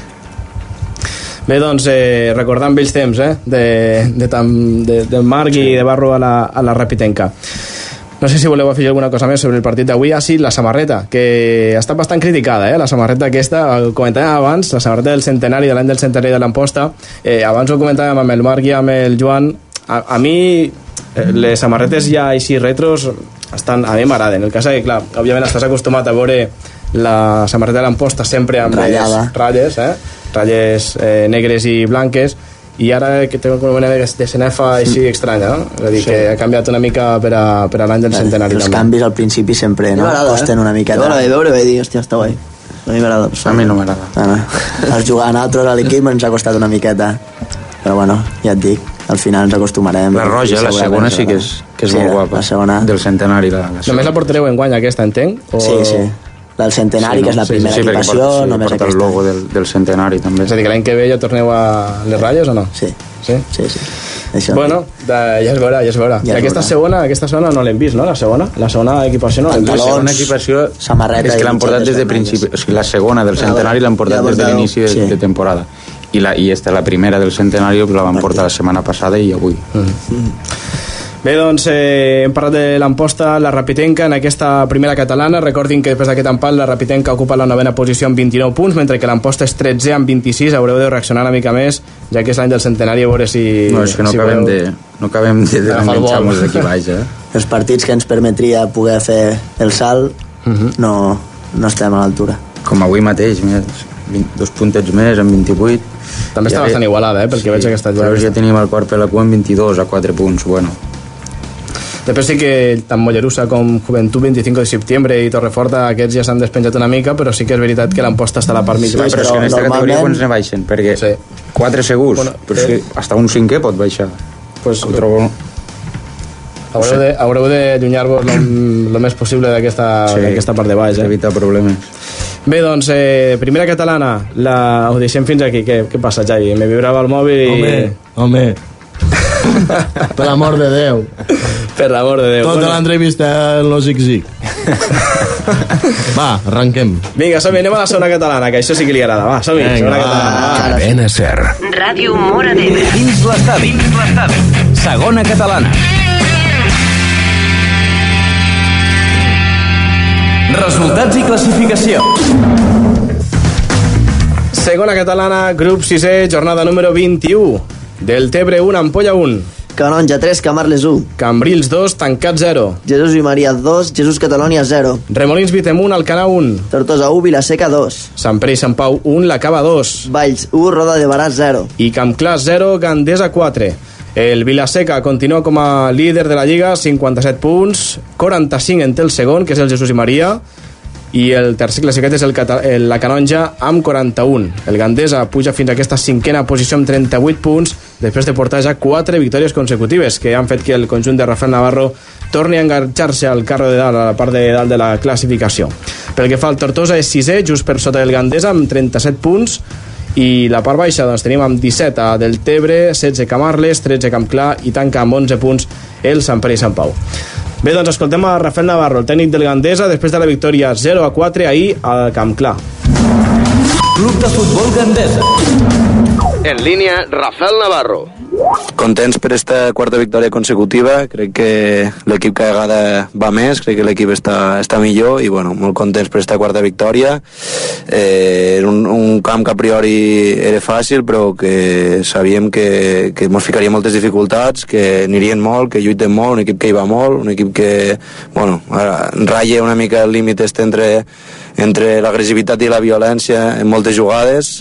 Bé, doncs, eh, recordant vells temps eh, de, de, de, de Marc sí. i de Barro a la, a la Rapitenca. No sé si voleu afegir alguna cosa més sobre el partit d'avui. Ah, sí, la samarreta, que ha estat bastant criticada, eh? La samarreta aquesta, ho comentàvem abans, la samarreta del centenari, de l'any del centenari de l'Amposta. Eh, abans ho comentàvem amb el Marc i amb el Joan. A, a mi, eh, les samarretes ja així retros, estan, a mi m'agraden. El cas és que, clar, òbviament estàs acostumat a veure la samarreta de l'Amposta sempre amb ratllada. Les ratlles, eh? ratlles eh, negres i blanques, i ara que té una manera de cenefa així estranya, no? És a dir, sí. que ha canviat una mica per a, per a l'any del centenari. Els també. canvis al principi sempre no? costen eh? una miqueta. Jo la vaig veure i vaig dir, hòstia, està guai. A mi m'agrada. A mi no m'agrada. Ah, no. Els jugar a altres a l'equip ens ha costat una miqueta, però bueno, ja et dic, al final ens acostumarem. La roja, la segona sí que és, que és sí, molt guapa. La segona. Del centenari. La, la només la portareu en guany aquesta, entenc? O... Sí, sí. La del centenari, sí, no? que és la primera sí, sí, equipació, porta, sí, només porta aquesta. El logo del, del centenari també. És a dir, que l'any que ve ja torneu a les ratlles o no? Sí. Sí? Sí, sí. Això. Bueno, de, ja es veurà, ja es veurà. Ja I aquesta veurà. segona, aquesta segona no l'hem vist, no? La segona, la segona equipació no l'hem vist. La segona equipació samarreta és que l'han portat des de principi, o sigui, la segona del centenari l'han portat ja des de l'inici de, sí. de temporada. I, la, i esta, la primera del centenari la van portar la setmana passada i avui. Mm-hmm. Mm. Bé, doncs eh, hem parlat de l'Amposta, la Rapitenca en aquesta primera catalana. Recordin que després d'aquest empat la Rapitenca ocupa la novena posició amb vint-i-nou punts, mentre que l'Amposta és tretze amb vint-i-sis. Haureu de reaccionar una mica més, ja que és l'any del centenari, a veure si... No, és que no si acabem de, no acabem de, de enganxar-nos d'aquí baix, eh? Els partits que ens permetria poder fer el salt uh-huh. no, no estem a l'altura. Com avui mateix, mira, vint, dos puntets més, amb vint-i-vuit. També està bastant igualada, eh, perquè sí, veig aquesta jugada. Ja tenim el quart per la cua amb vint-i-dos, a quatre punts, bueno. Després sí que tant Mollerussa com Joventut, vint-i-cinc de setembre i Torreforta, aquests ja s'han despenjat una mica, però sí que és veritat que l'han post hasta la part mig. Sí, però, però és que en aquesta categoria quants ne baixen? Perquè sí. quatre segurs, bueno, però és que hasta un cinquè pot baixar. Pues, ho trobo... Haureu de, haureu de allunyar-vos el més possible d'aquesta sí, part de baix. Eh? Evitar problemes. Bé, doncs, eh, primera catalana, la... ho deixem fins aquí. Què, què passa, Xavi? Me vibrava el mòbil i... Home, home... Per l'amor de Déu. Per l'amor de Déu. Tota bueno. L'entrevista en lo zig-zig. Va, arranquem. Vinga, som-hi, anem a la segona catalana, que això sí que li agrada. Va, som-hi, segona catalana. Cadena Ser. Ràdio Móra d'Ebre. Dins l'estadi. Dins l'estadi. Segona catalana. Resultats i classificació. Segona catalana, grup sisè, jornada número vint-i-u. Deltebre un, Ampolla un. Canonja tres, Camarles un. Cambrils dos, Tancat zero. Jesús i Maria dos, Jesús Catalonia zero. Remolins Vitem un, Alcanar un. Tortosa un, Vilaseca dos. Sant Pere i Sant Pau un, La Cava dos. Valls un, Roda de Barà zero. I Campclàs zero, Gandesa quatre. El Vilaseca continua com a líder de la Lliga, cinquanta-set punts, quaranta-cinc en té el segon, que és el Jesús i Maria, i el tercer classificat és el, Cata el la Canonja amb quaranta-un. El Gandesa puja fins a aquesta cinquena posició amb trenta-vuit punts després de portar ja quatre victòries consecutives que han fet que el conjunt de Rafael Navarro torni a enganxar-se al carro de dalt, a la part de dalt de la classificació. Pel que fa al Tortosa és sisè, just per sota del Gandesa amb trenta-set punts, i la part baixa doncs tenim amb disset a Deltebre, setze Camarles, tretze Campclar i tanca amb onze punts el Sant Pere i Sant Pau. Bé, doncs escoltem a Rafael Navarro, el tècnic del Gandesa, després de la victòria zero a quatre ahir al Campclar. Club de Futbol Gandesa. En línia, Rafael Navarro. Contents per esta quarta victòria consecutiva. Crec que l'equip cada vegada va més, crec que l'equip està, està millor i bueno, molt contents per esta quarta victòria. Eh, era un, un camp que a priori era fàcil, però que sabíem que, que ens ficaria moltes dificultats, que anirien molt, que lluiten molt, un equip que hi va molt, un equip que bueno, ratlla una mica el límit este entre, entre l'agressivitat i la violència en moltes jugades,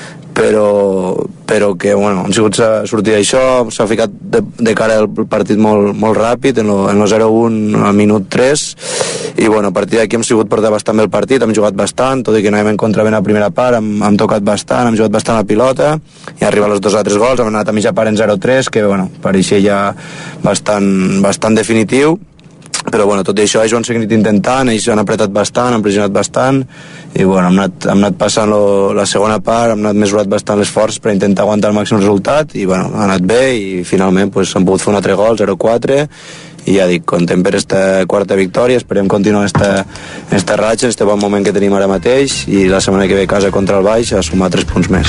però, però que bueno, han sigut sortir d'això, s'ha ficat de, de cara al partit molt, molt ràpid en el zero un al minut tres i bueno, a partir d'aquí hem sigut portar bastant bé el partit, hem jugat bastant, tot i que no hem encontrat ben a primera part, hem, hem tocat bastant, hem jugat bastant la pilota i arriba als dos altres gols, hem anat a mitja part en zero tres, que bueno, pareixia ja bastant, bastant definitiu, però bueno, tot i això ells ho han seguit intentant, ells han apretat bastant, han pressionat bastant i bueno, hem anat, hem anat passant lo, la segona part, hem anat mesurat bastant l'esforç per intentar aguantar el màxim resultat i bueno, ha anat bé i finalment pues, han pogut fer un altre gol, zero quatre, i ja dic, contem per esta quarta victòria, esperem continuar esta, esta ratxa, este bon moment que tenim ara mateix i la setmana que ve a casa contra el Baix a sumar tres punts més.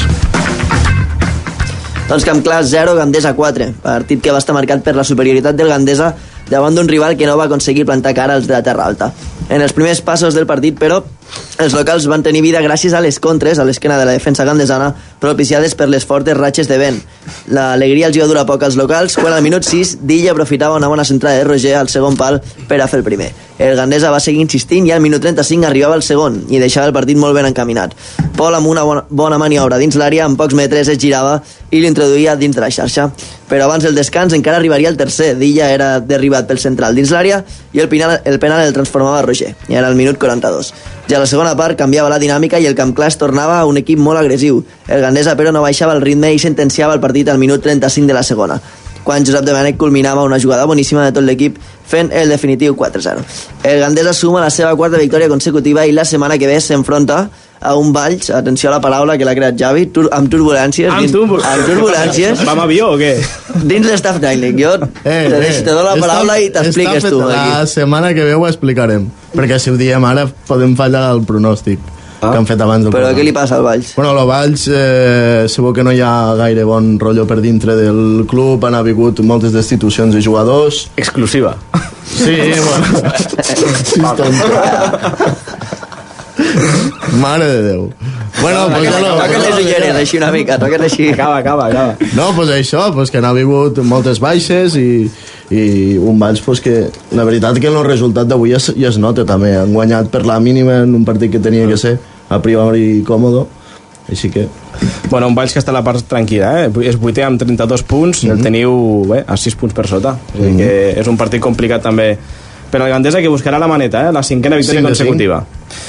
Doncs Campclar zero, Gandesa quatre, partit que va estar marcat per la superioritat del Gandesa davant d'un rival que no va aconseguir plantar cara als de la Terra Alta. En els primers passos del partit, però, els locals van tenir vida gràcies a les contres a l'esquena de la defensa gandesana propiciades per les fortes ratxes de vent. L'alegria els hi va durar poc als locals quan al minut sis Dilla aprofitava una bona centrada de Roger al segon pal per a fer el primer. El Gandesa va seguir insistint i al minut trenta-cinc arribava el segon i deixava el partit molt ben encaminat. Pol, amb una bona, bona maniobra dins l'àrea, en pocs metres es girava i l'introduïa dins de la xarxa. Però abans del descans encara arribaria el tercer. Dilla era derribat pel central dins l'àrea i el penal, el penal el transformava Roger. I era al minut quaranta-dos. Ja a la segona part canviava la dinàmica i el Campclar tornava a un equip molt agressiu. El Gandesa, però, no baixava el ritme i sentenciava el partit al minut trenta-cinc de la segona, quan Josep Domènech culminava una jugada boníssima de tot l'equip fent el definitiu quatre zero. El Gandesa suma la seva quarta victòria consecutiva i la setmana que ve s'enfronta a un Valls, atenció a la paraula que l'ha creat Javi, tur amb turbulències. Amb, turbul amb turbulències. Va amb avió o què? Dins l'estaf tècnic. Jo eh, te, eh, te dono la paraula i t'expliques tu. La aquí. setmana que ve ho explicarem, perquè si ho diem ara podem fallar el pronòstic ah. que han fet abans del Però programa. què li passa al Valls? Bueno, el Valls eh, segur que no hi ha gaire bon rotllo per dintre del club, han hagut moltes destitucions de jugadors. Exclusiva. Sí, bueno. Sí, mare de Déu. Bueno, no, pues no, no, toquen les ulleres així una mica, toquen així. Acaba, acaba, acaba. No, pues això, pues que han hagut moltes baixes i, i un Valls pues que la veritat que en el resultat d'avui ja, ja es nota també. Han guanyat per la mínima en un partit que tenia que ser a priori còmodo així que... Bueno, un Valls que està a la part tranquil·la, eh? És vuitè amb trenta-dos punts, mm-hmm. el teniu bé, a sis punts per sota. O sigui mm-hmm. que és un partit complicat també per al Gandesa, que buscarà la maneta, eh? La cinquena victòria consecutiva.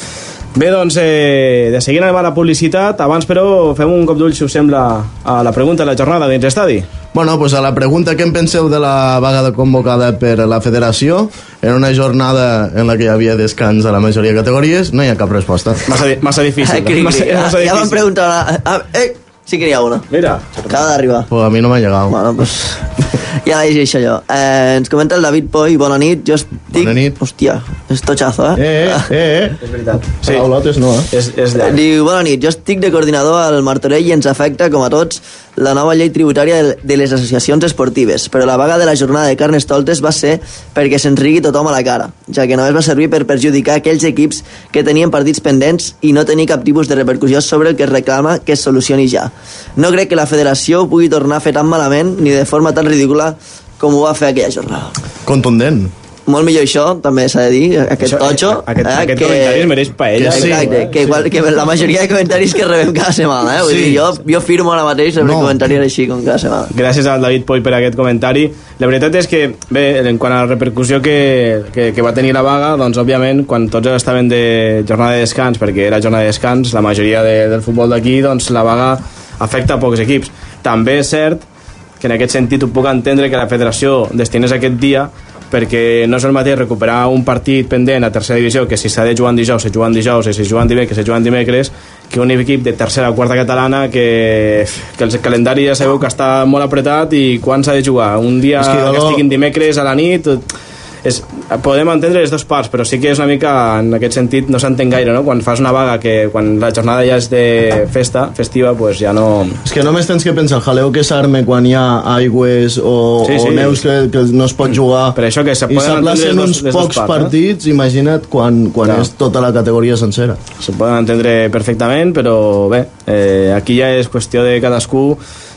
Bé, doncs, eh, de seguida anem a la publicitat. Abans, però, fem un cop d'ull, si us sembla, a la pregunta de la jornada dins l'estadi. Bueno, pues a la pregunta que en penseu de la vaga convocada per la federació, en una jornada en la que hi havia descans a la majoria de categories, no hi ha cap resposta. Massa, massa difícil. Cri, cri. Massa, ja, massa ja van preguntar... Ah, eh, sí que n'hi ha una. Mira. Acaba d'arribar. Pues a mi no m'ha llegat. Bueno, pues... Ja la llegeixo jo. Eh, ens comenta el David Poi, bona nit. Jo estic... Bona nit. Hòstia, és totxazo, eh? Eh, eh, eh. És veritat. Sí. Paraulotes no, eh? És, és llarg. Diu, bona nit, jo estic de coordinador al Martorell i ens afecta, com a tots, la nova llei tributària de les associacions esportives, però la vaga de la jornada de Carnestoltes va ser perquè se'ns rigui tothom a la cara, ja que només va servir per perjudicar aquells equips que tenien partits pendents i no tenir cap tipus de repercussió sobre el que es reclama que es solucioni ja. No crec que la federació ho pugui tornar a fer tan malament ni de forma tan ridícula com ho va fer aquella jornada. Contundent. Molt millor això, també s'ha de dir, aquest Això, totxo. Aquest, eh, aquest que, comentari es mereix paella. Sí, exacte, que, igual, que la majoria de comentaris que rebem cada setmana, eh? Vull Sí. dir, jo, jo firmo ara mateix sobre No. comentaris així com cada setmana. Gràcies al David Poi per aquest comentari. La veritat és que, bé, en quant a la repercussió que, que, que va tenir la vaga, doncs, òbviament, quan tots estaven de jornada de descans, perquè era jornada de descans, la majoria de, del futbol d'aquí, doncs, la vaga afecta a pocs equips. També és cert que en aquest sentit ho puc entendre que la federació destinés aquest dia, perquè no és el mateix recuperar un partit pendent a tercera divisió, que si s'ha de jugar en dijous se jugar en dijous, i si es juguen dimecres se juguen dimecres, que un equip de tercera o quarta catalana que, que el calendari ja sabeu que està molt apretat, i quan s'ha de jugar? Un dia És que jo- que estiguin dimecres a la nit... És, podem entendre les dues parts, però sí que és una mica, en aquest sentit, no s'entén gaire, no? Quan fas una vaga, que quan la jornada ja és de festa, festiva, pues ja no... És que només tens que pensar el jaleo que s'arme quan hi ha aigües o, Sí, sí. o neus que, que no es pot jugar, Per això que se i poden entendre les s'aplacen dos- uns les dos pocs parts, eh? partits, imagina't quan, quan Clar. és tota la categoria sencera. Se poden entendre perfectament, però bé, eh, aquí ja és qüestió de cadascú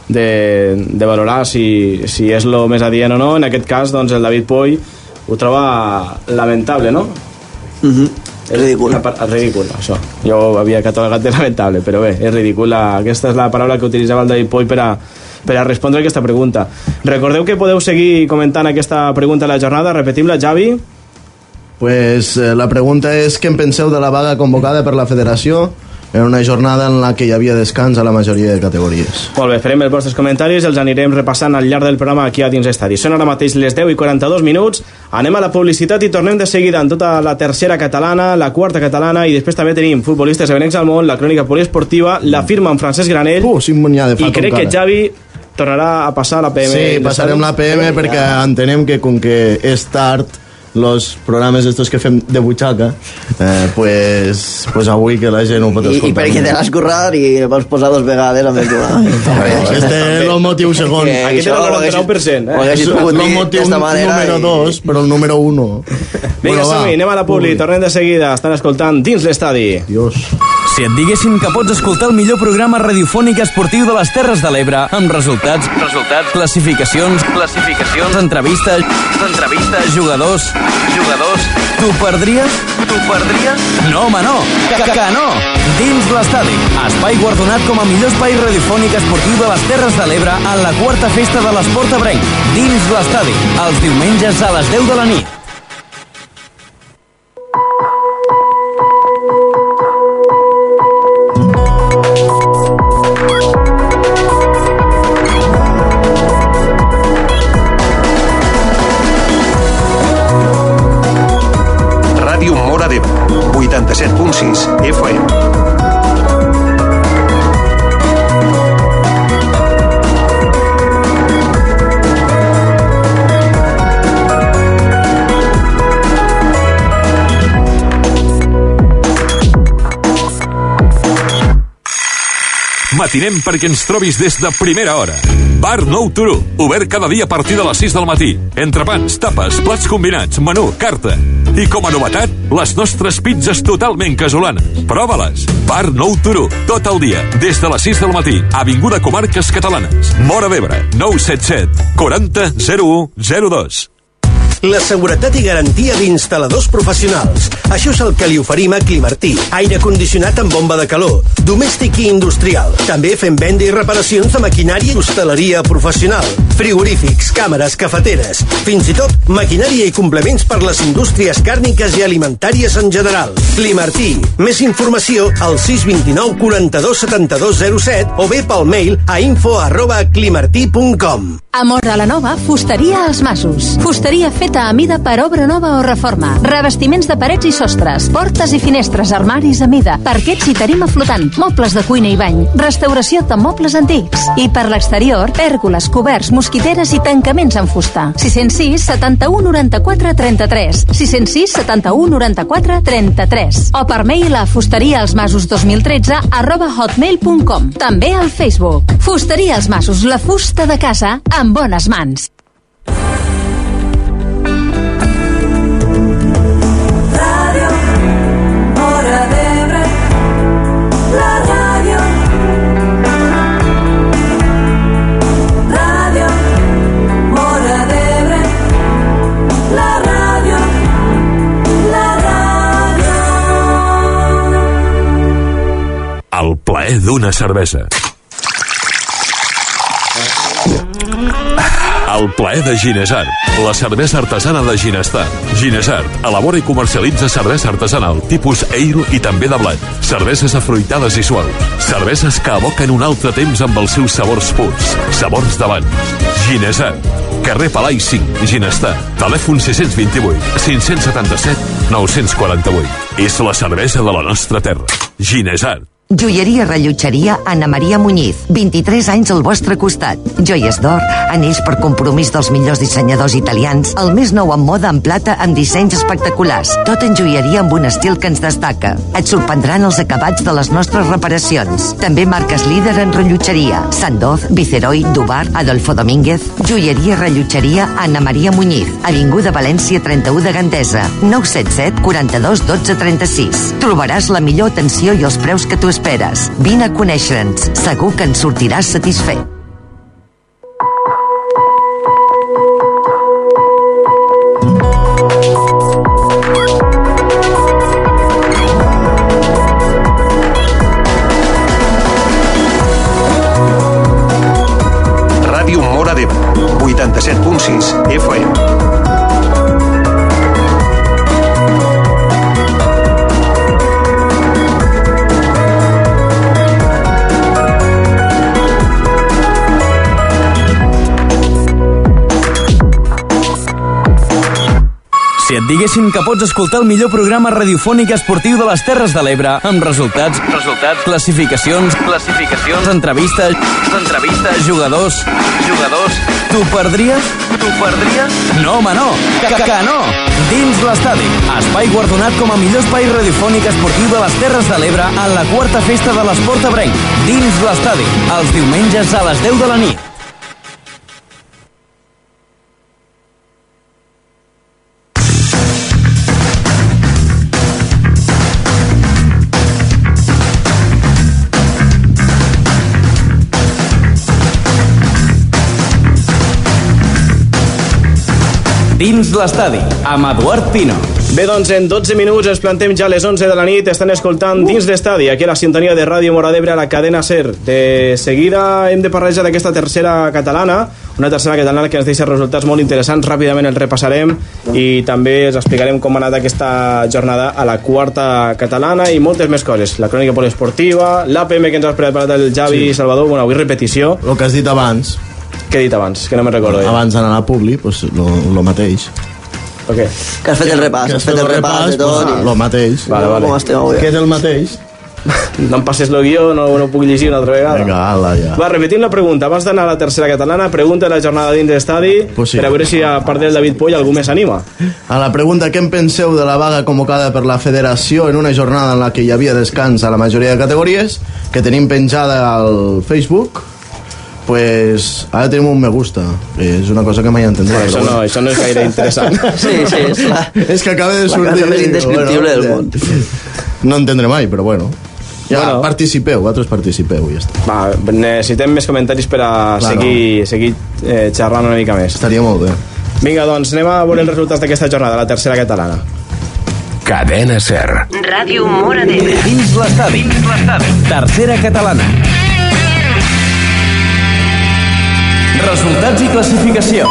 de, de valorar si, si és lo més adient o no. En aquest cas, doncs, el David Poi ho troba lamentable, no? Mhm. És ridícul. La par- ridícul, això. Jo ho havia catalogat de lamentable, però bé, és ridícul. La, aquesta és la paraula que utilitzava el David Poi per a, per a respondre a aquesta pregunta. Recordeu que podeu seguir comentant aquesta pregunta a la jornada. Repetim-la, Javi. Pues eh, la pregunta és què en penseu de la vaga convocada per la federació en una jornada en la que hi havia descans a la majoria de categories. Molt bé, farem els vostres comentaris, els anirem repassant al llarg del programa aquí a dins l'estadi. Són ara mateix les deu i quaranta-dos minuts, anem a la publicitat i tornem de seguida en tota la tercera catalana, la quarta catalana, i després també tenim futbolistes avencs al món, la crònica poliesportiva, la firma amb Francesc Granell, Uh, cinc n'hi ha de i falta crec que encara. Javi tornarà a passar a la P M. Sí, passarem la P M perquè entenem que com que és tard los programes estos que fem de butxaca, eh, pues, pues avui que la gent ho pot I, i escoltar. perquè te l'has currat i vols posar dos vegades amb el programa. Este és el motiu segon. Que Aquí té això el ho noranta-nou per cent, eh? Ho haguessis És pogut el dir motiu d'esta manera. número i- dos, però el número uno. Vinga, Bueno, va. som-hi, anem a la publi, tornem de seguida, estan escoltant dins l'estadi. Dios. Si et diguessin que pots escoltar el millor programa radiofònic esportiu de les Terres de l'Ebre, amb resultats, resultats, classificacions, classificacions, entrevistes, entrevistes, jugadors, jugadors, t'ho perdries? T'ho perdries? No, home, no, que, que, que no! Dins l'estadi, espai guardonat com a millor espai radiofònic esportiu de les Terres de l'Ebre en la quarta festa de l'Esport Ebrenc. Dins l'estadi, els diumenges a les deu de la nit. Ràdio Mora d'Ebre, vuitanta-set punt sis F M. Matinem perquè ens trobis des de primera hora. Bar Nou Turó, obert cada dia a partir de les sis del matí. Entrepans, tapes, plats combinats, menú, carta. I com a novetat, les nostres pizzas totalment casolanes. Prova-les. Bar Nou Turó, tot el dia, des de les sis del matí. Avinguda Comarques Catalanes. Móra d'Ebre, nou set set, quaranta, zero u, zero dos. la seguretat i garantia d'instal·ladors professionals. Això és el que li oferim a Climartí. Aire condicionat amb bomba de calor, domèstic i industrial. També fem venda i reparacions de maquinària i hostaleria professional. Frigorífics, càmeres, cafeteres, fins i tot maquinària i complements per les indústries càrniques i alimentàries en general. Climartí. Més informació al sis dos nou quaranta-dos setanta-dos zero set o bé pel mail a info arroba climartí punt com. A Móra la Nova, fusteria als Masos. Fusteria feta a mida per obra nova o reforma. Revestiments de parets i sostres, portes i finestres, armaris a mida, parquets i tarima flotant, mobles de cuina i bany, restauració de mobles antics. I per l'exterior, pèrgoles, coberts, mosquiteres i tancaments en fusta. sis zero sis, setanta-u, noranta-quatre, trenta-tres. sis zero sis, setanta-u, noranta-quatre, trenta-tres. O per mail a fusteriaalsmasos dos mil tretze arroba hotmail punt com. També al Facebook. Fusteria als Masos, la fusta de casa en bones mans. Ràdio Móra d'Ebre, la ràdio. Ràdio Móra d'Ebre, la ràdio. La ràdio. El plaer d'una cervesa. El plaer de Ginesart, la cervesa artesana de Ginestar. Ginesart elabora i comercialitza cervesa artesanal tipus ale i també de blat. Cerveses afruitades i suaus. Cerveses que evoquen un altre temps amb els seus sabors purs. Sabors d'abans. Ginesart. Carrer Palai cinc, Ginestar. Telèfon sis dos vuit, cinc set set, nou quatre vuit. És la cervesa de la nostra terra. Ginesart. Joieria Rellotgeria Anna Maria Muñiz. vint-i-tres anys al vostre costat. Joies d'or, anells per compromís dels millors dissenyadors italians, el més nou en moda en plata amb dissenys espectaculars. Tot en joieria amb un estil que ens destaca. Et sorprendran els acabats de les nostres reparacions. També marques líder en rellotgeria. Sandoz, Viceroy, Dubar, Adolfo Domínguez. Joieria Rellotgeria Anna Maria Muñiz. Avinguda València trenta-u de Gandesa. nou set set, quaranta-dos, dotze, trenta-sis. Trobaràs la millor atenció i els preus que tu esperes. Vine a conèixer-nos. Segur que en sortiràs satisfet. Ràdio Móra d'Ebre, vuitanta-set punt sis F M. Si et diguessin que pots escoltar el millor programa radiofònic esportiu de les Terres de l'Ebre, amb resultats, resultats, classificacions, classificacions, entrevistes, entrevistes, jugadors, jugadors, t'ho perdries? T'ho perdries? No, home, no! Que, que, que no! Dins l'estadi, espai guardonat com a millor espai radiofònic esportiu de les Terres de l'Ebre en la quarta festa de l'esport ebrenc. Dins l'estadi, els diumenges a les deu de la nit. Dins l'estadi, amb Eduard Pino. Bé, doncs en dotze minuts ens plantem ja a les onze de la nit. Estan escoltant Dins l'estadi, aquí a la sintonia de Ràdio Móra d'Ebre, a la cadena SER. De seguida hem de parlar ja d'aquesta tercera catalana, una tercera catalana que ens deixa resultats molt interessants. Ràpidament els repassarem i també els explicarem com ha anat aquesta jornada a la quarta catalana i moltes més coses. La crònica poliesportiva, l'A P M que ens ha preparat el Javi sí. Salvador, bueno, avui repetició. El que has dit abans. Què he dit abans? Que no me'n recordo. Abans d'anar a la Publi, pues, lo, lo mateix. Okay. Que has fet el repàs, has fet el repàs de tot. Pues, lo mateix. Vale, vale. Com estem avui? Que és el mateix. No em passes el guió, no, no puc llegir una altra vegada. Vinga, ala, ja. Va, repetint la pregunta. Abans d'anar a la tercera catalana, pregunta de la jornada dins l'estadi, pues sí. Per a veure si a part del David Poll algú més anima. A la pregunta, què en penseu de la vaga convocada per la federació en una jornada en la que hi havia descans a la majoria de categories, que tenim penjada al Facebook? Pues ara tenim un me gusta, és una cosa que mai entendré. Bueno, això, no, això no és gaire interessant. Sí, sí, és la, és que acaba de sortir la cosa més indescriptible bueno, del món. No entendré mai, però bueno. Ja, bueno, participeu, vosaltres participeu i ja està. Va, necessitem més comentaris per a Clar, seguir, no. seguir eh, xerrant una mica més. Estaria molt bé. Vinga, doncs anem a veure els resultats d'aquesta jornada, la tercera catalana. Cadena Ser. Ràdio Móra d'Ebre. Dins l'estadi. Tercera catalana. Resultats i classificació.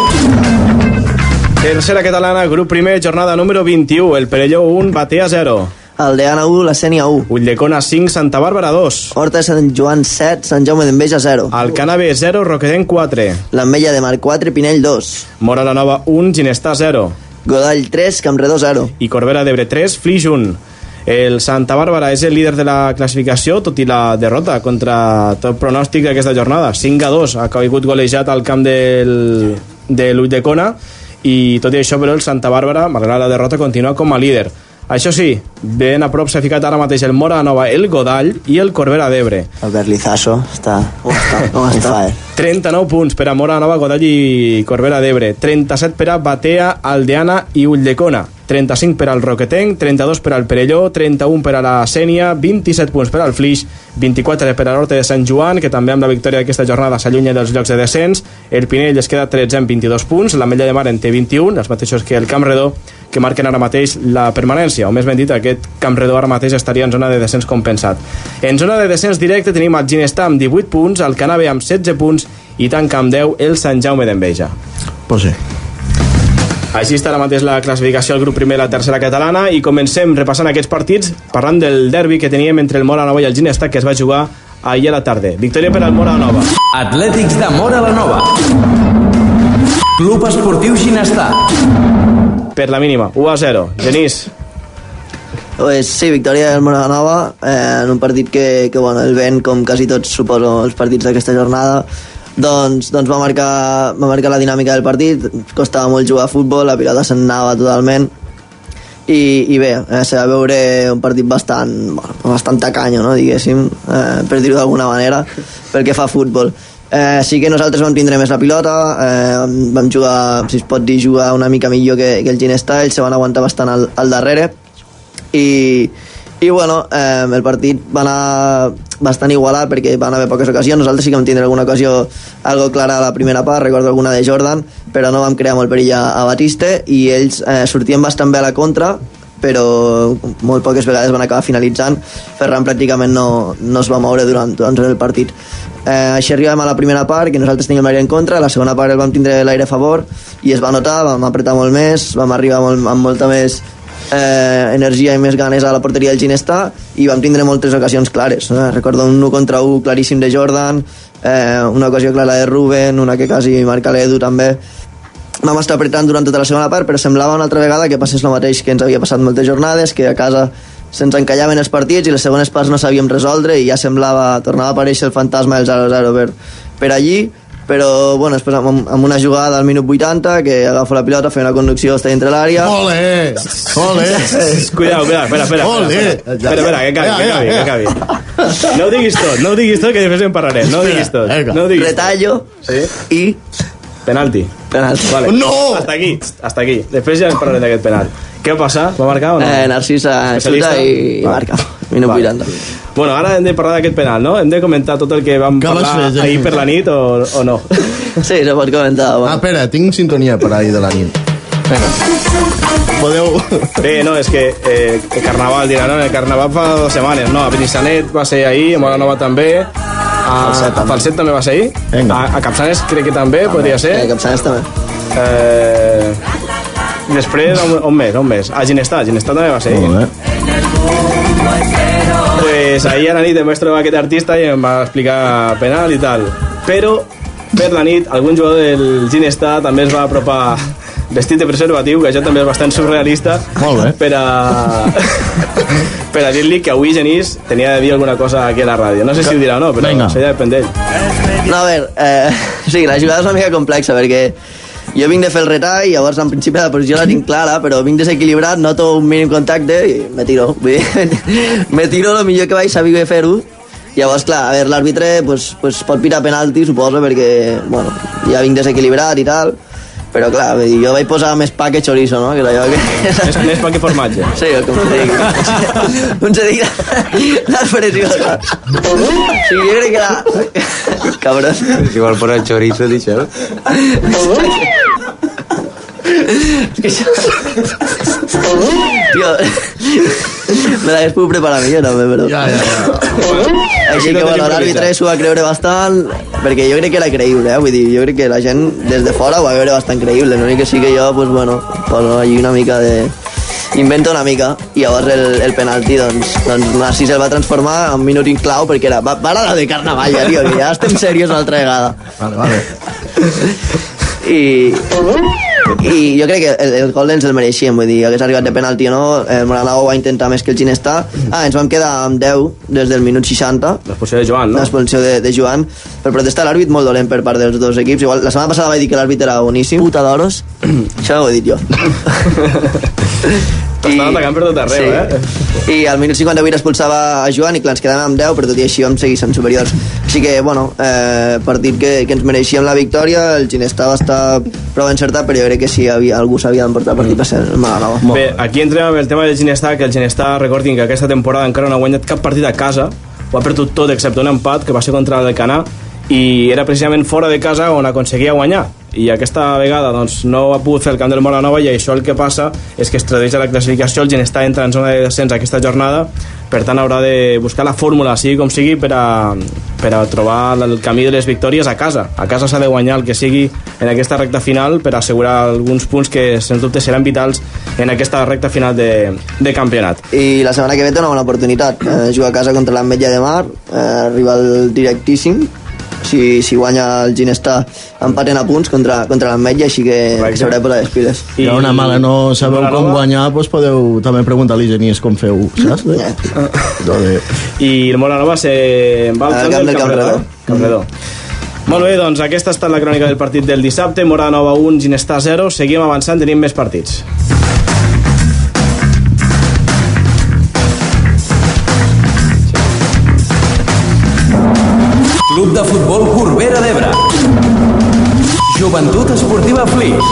Tercera catalana, grup primer, jornada número vint-i-u. El Perelló un, Batea zero. Aldeana u, la Sénia u. Ulldecona cinc, Santa Bàrbara dos. Horta de Sant Joan set, Sant Jaume d'Enveja zero. Alcanabe zero, Roquetent quatre. l'Ametlla de Mar quatre, Pinell dos. Mora la Nova un, Ginestar zero. Godall tres, Campredó zero. I Corbera d'Ebre tres, Flix un. El Santa Bàrbara és el líder de la classificació, tot i la derrota contra tot pronòstic d'aquesta jornada. cinc a dos, ha caigut golejat al camp del, de l'Ulldecona, i tot i això, però, el Santa Bàrbara, malgrat la derrota, continua com a líder. Això sí, ben a prop s'ha ficat ara mateix el Mora Nova, el Godall i el Corbera d'Ebre. El Berlizaso està... Com està? Com està? trenta-nou punts per a Mora Nova, Godall i Corbera d'Ebre. trenta-set per a Batea, Aldeana i Ulldecona. trenta-cinc per al Roquetenc, trenta-dos per al Perelló, trenta-un per a la Sénia, vint-i-set punts per al Flix, vint-i-quatre per a l'Horta de Sant Joan, que també amb la victòria d'aquesta jornada s'allunya dels llocs de descens. El Pinell es queda tretze amb vint-i-dos punts, l'Ametlla de Mar en té vint-i-un, els mateixos que el Campredó, que marquen ara mateix la permanència, o més ben dit, aquest Campredó ara mateix estaria en zona de descens compensat. En zona de descens directe tenim el Ginestar amb divuit punts, el Canabe amb setze punts i tanca amb deu el Sant Jaume d'Enveja. Pues sí. Així està ara mateix la classificació del grup primer de la tercera catalana, i comencem repassant aquests partits parlant del derbi que teníem entre el Mora Nova i el Ginestar, que es va jugar ahir a la tarda. Victòria per al Mora Nova. Atlètics de Mora la Nova. Club Esportiu Ginestar. Per la mínima, u a zero. Genís. Pues sí, victòria del Mora Nova, eh, en un partit que, que bueno, el vent, com quasi tots suposo els partits d'aquesta jornada, doncs, doncs va, marcar, va marcar la dinàmica del partit. Costava molt jugar a futbol, la pilota se'n anava totalment, i, i bé, eh, se va veure un partit bastant, bueno, bastant tacanyo, no, diguéssim, eh, per dir-ho d'alguna manera, pel que fa a futbol. Eh, sí que nosaltres vam tindre més la pilota, eh, vam jugar, si es pot dir, jugar una mica millor que, que el Ginestar, ells se van aguantar bastant al, al darrere, i, i bueno, eh, el partit va anar bastant igualat perquè van haver poques ocasions. Nosaltres sí que vam tindre alguna ocasió algo clara a la primera part, recordo alguna de Jordan, però no vam crear molt perill a, a Batiste, i ells eh, sortien bastant bé a la contra, però molt poques vegades van acabar finalitzant. Ferran pràcticament no, no es va moure durant, durant el partit. Eh, així arribàvem a la primera part, que nosaltres teníem l'aire en contra, a la segona part el vam tindre l'aire a favor i es va notar, vam apretar molt més, vam arribar molt, amb molta més eh, energia i més ganes a la porteria del Ginestar, i vam tindre moltes ocasions clares. Eh? Recordo un u contra u claríssim de Jordan, eh, una ocasió clara de Ruben, una que quasi marca l'Edu també. Vam estar apretant durant tota la segona part, però semblava una altra vegada que passés el mateix que ens havia passat moltes jornades, que a casa se'ns encallaven els partits i les segones parts no sabíem resoldre, i ja semblava, tornava a aparèixer el fantasma del zero a zero per, per allí. Però bueno, després amb, amb una jugada al minut vuitanta, que agafo la pilota, feia una conducció, està dintre l'àrea. Ole! Ole! Cuidao, cuidao, espera, espera. Ole! Espera, espera, que cabi, que cabi, que cabi. No ho diguis tot, no ho diguis tot, que després en parlaré. No ho diguis tot. No ho diguis. Retallo sí? i... Penalti. Penalti. Vale. No! Hasta aquí, hasta aquí. Després ja en parlaré d'aquest penal. Què va passar? Va marcar o no? Eh, Narcisa xuta i, i marca. Minut vale. vuitanta. Bueno, ara hem de parlar d'aquest penal, no? Hem de comentar tot el que vam que parlar fer, ahir per la nit o, o no? Sí, se pot comentar. Bueno. Ah, espera, tinc sintonia per ahir de la nit. Vinga. Podeu... Bé, no, és que eh, el Carnaval, dirà, no? El Carnaval fa dues setmanes, no? A Benissanet va ser ahir, a Mora Nova també, a Falset també va ser ahir, a, a Capçanes crec que també, també. Podria ser. A Capçanes també. Eh, després, on, on més, on més? A Ginestar, Ginestar també va ser ahir. Pues ahir a la nit em vaig trobar aquest artista i em va explicar penal i tal. Però, per la nit, algun jugador del Ginestar també es va apropar vestit de preservatiu, que això també és bastant surrealista. Molt bé. Per a... per a dir-li que avui Genís tenia de dir alguna cosa aquí a la ràdio. No sé si ho dirà o no, però això ja depèn d'ell. No, a veure, eh, sí, la jugada és una mica complexa, perquè jo vinc de fer el retall, i llavors en principi la posició la tinc clara, però vinc desequilibrat, noto un mínim contacte i me tiro. Vull dir, me tiro el millor que vaig saber fer-ho. Llavors, clar, a veure, l'àrbitre pues, pues, pot pirar penalti, suposo, perquè bueno, ja vinc desequilibrat i tal, però clar, jo vaig posar més pa que chorizo, no? Que allò que... Més, més pa que formatge. Sí, com se digui. Com se digui l'expressió. Sí, jo crec que la... Cabrón. Igual por el chorizo, dicho. És que això... Tio, me l'hagués pogut preparar millor, també, però... Ja, ja, ja. Així que, bueno, l'àrbitre s'ho va creure bastant, perquè jo crec que era creïble, eh? Vull dir, jo crec que la gent des de fora ho va veure bastant creïble, no? I que sí que jo, pues, bueno, poso allí una mica de... invento una mica, i llavors el, el penalti, doncs, doncs Narcís el va transformar en un minut clau, perquè era, va, va la de carnaval, ja, tio, que ja estem serios una altra vegada. Vale, vale. I, i jo crec que el, el gol ens el mereixíem, vull dir, hagués arribat de penalti o no, el Moranao va intentar més que el Ginestà. Ah, ens vam quedar amb deu des del minut seixanta. L'expulsió de Joan, no? L'expulsió de, de Joan, per protestar l'àrbit, molt dolent per part dels dos equips. Igual, la setmana passada vaig dir que l'àrbit era boníssim. Puta d'oros. Això ho he dit jo. Estàvem atacant per tot arreu, sí. eh? I al minut cinquanta-vuit expulsava a Joan i clar, ens quedàvem amb deu, però tot i així vam seguir sent superiors. Així que, bueno, eh, partit que, que ens mereixíem la victòria. El Ginestà va estar prou encertat, però jo crec que sí, havia, algú s'havia d'emportar partit per ser el Malanova. Bé, aquí entrem amb el tema del Ginestà, que el Ginestà, recordin que aquesta temporada encara no ha guanyat cap partit a casa, ho ha perdut tot excepte un empat, que va ser contra el Canà, i era precisament fora de casa on aconseguia guanyar, i aquesta vegada doncs, no ha pogut fer el camp del Moranova, i això el que passa és que es tradueix a la classificació. El Ginestà entra en zona de descens aquesta jornada, per tant haurà de buscar la fórmula, sigui com sigui, per a, per a trobar el camí de les victòries a casa. A casa s'ha de guanyar el que sigui en aquesta recta final per assegurar alguns punts que sens dubte seran vitals en aquesta recta final de, de campionat. I la setmana que ve té una bona oportunitat, eh, jugar a casa contra l'Ametlla de Mar, eh, rival directíssim. Si, si guanya el Ginestà empaten a punts contra, contra l'Ametlla, així que s'haurà de posar les piles. I a una mala no sabeu com guanyar, doncs podeu també preguntar a l'Igenies com feu, saps? Yeah. I el Moranova se va al camp del Campredó. Campredó. Molt bé, doncs aquesta ha estat la crònica del partit del dissabte. Moranova un, Ginestà zero. Seguim avançant, tenim més partits. Club de Futbol Corbera d'Ebre. Joventut Esportiva Flix.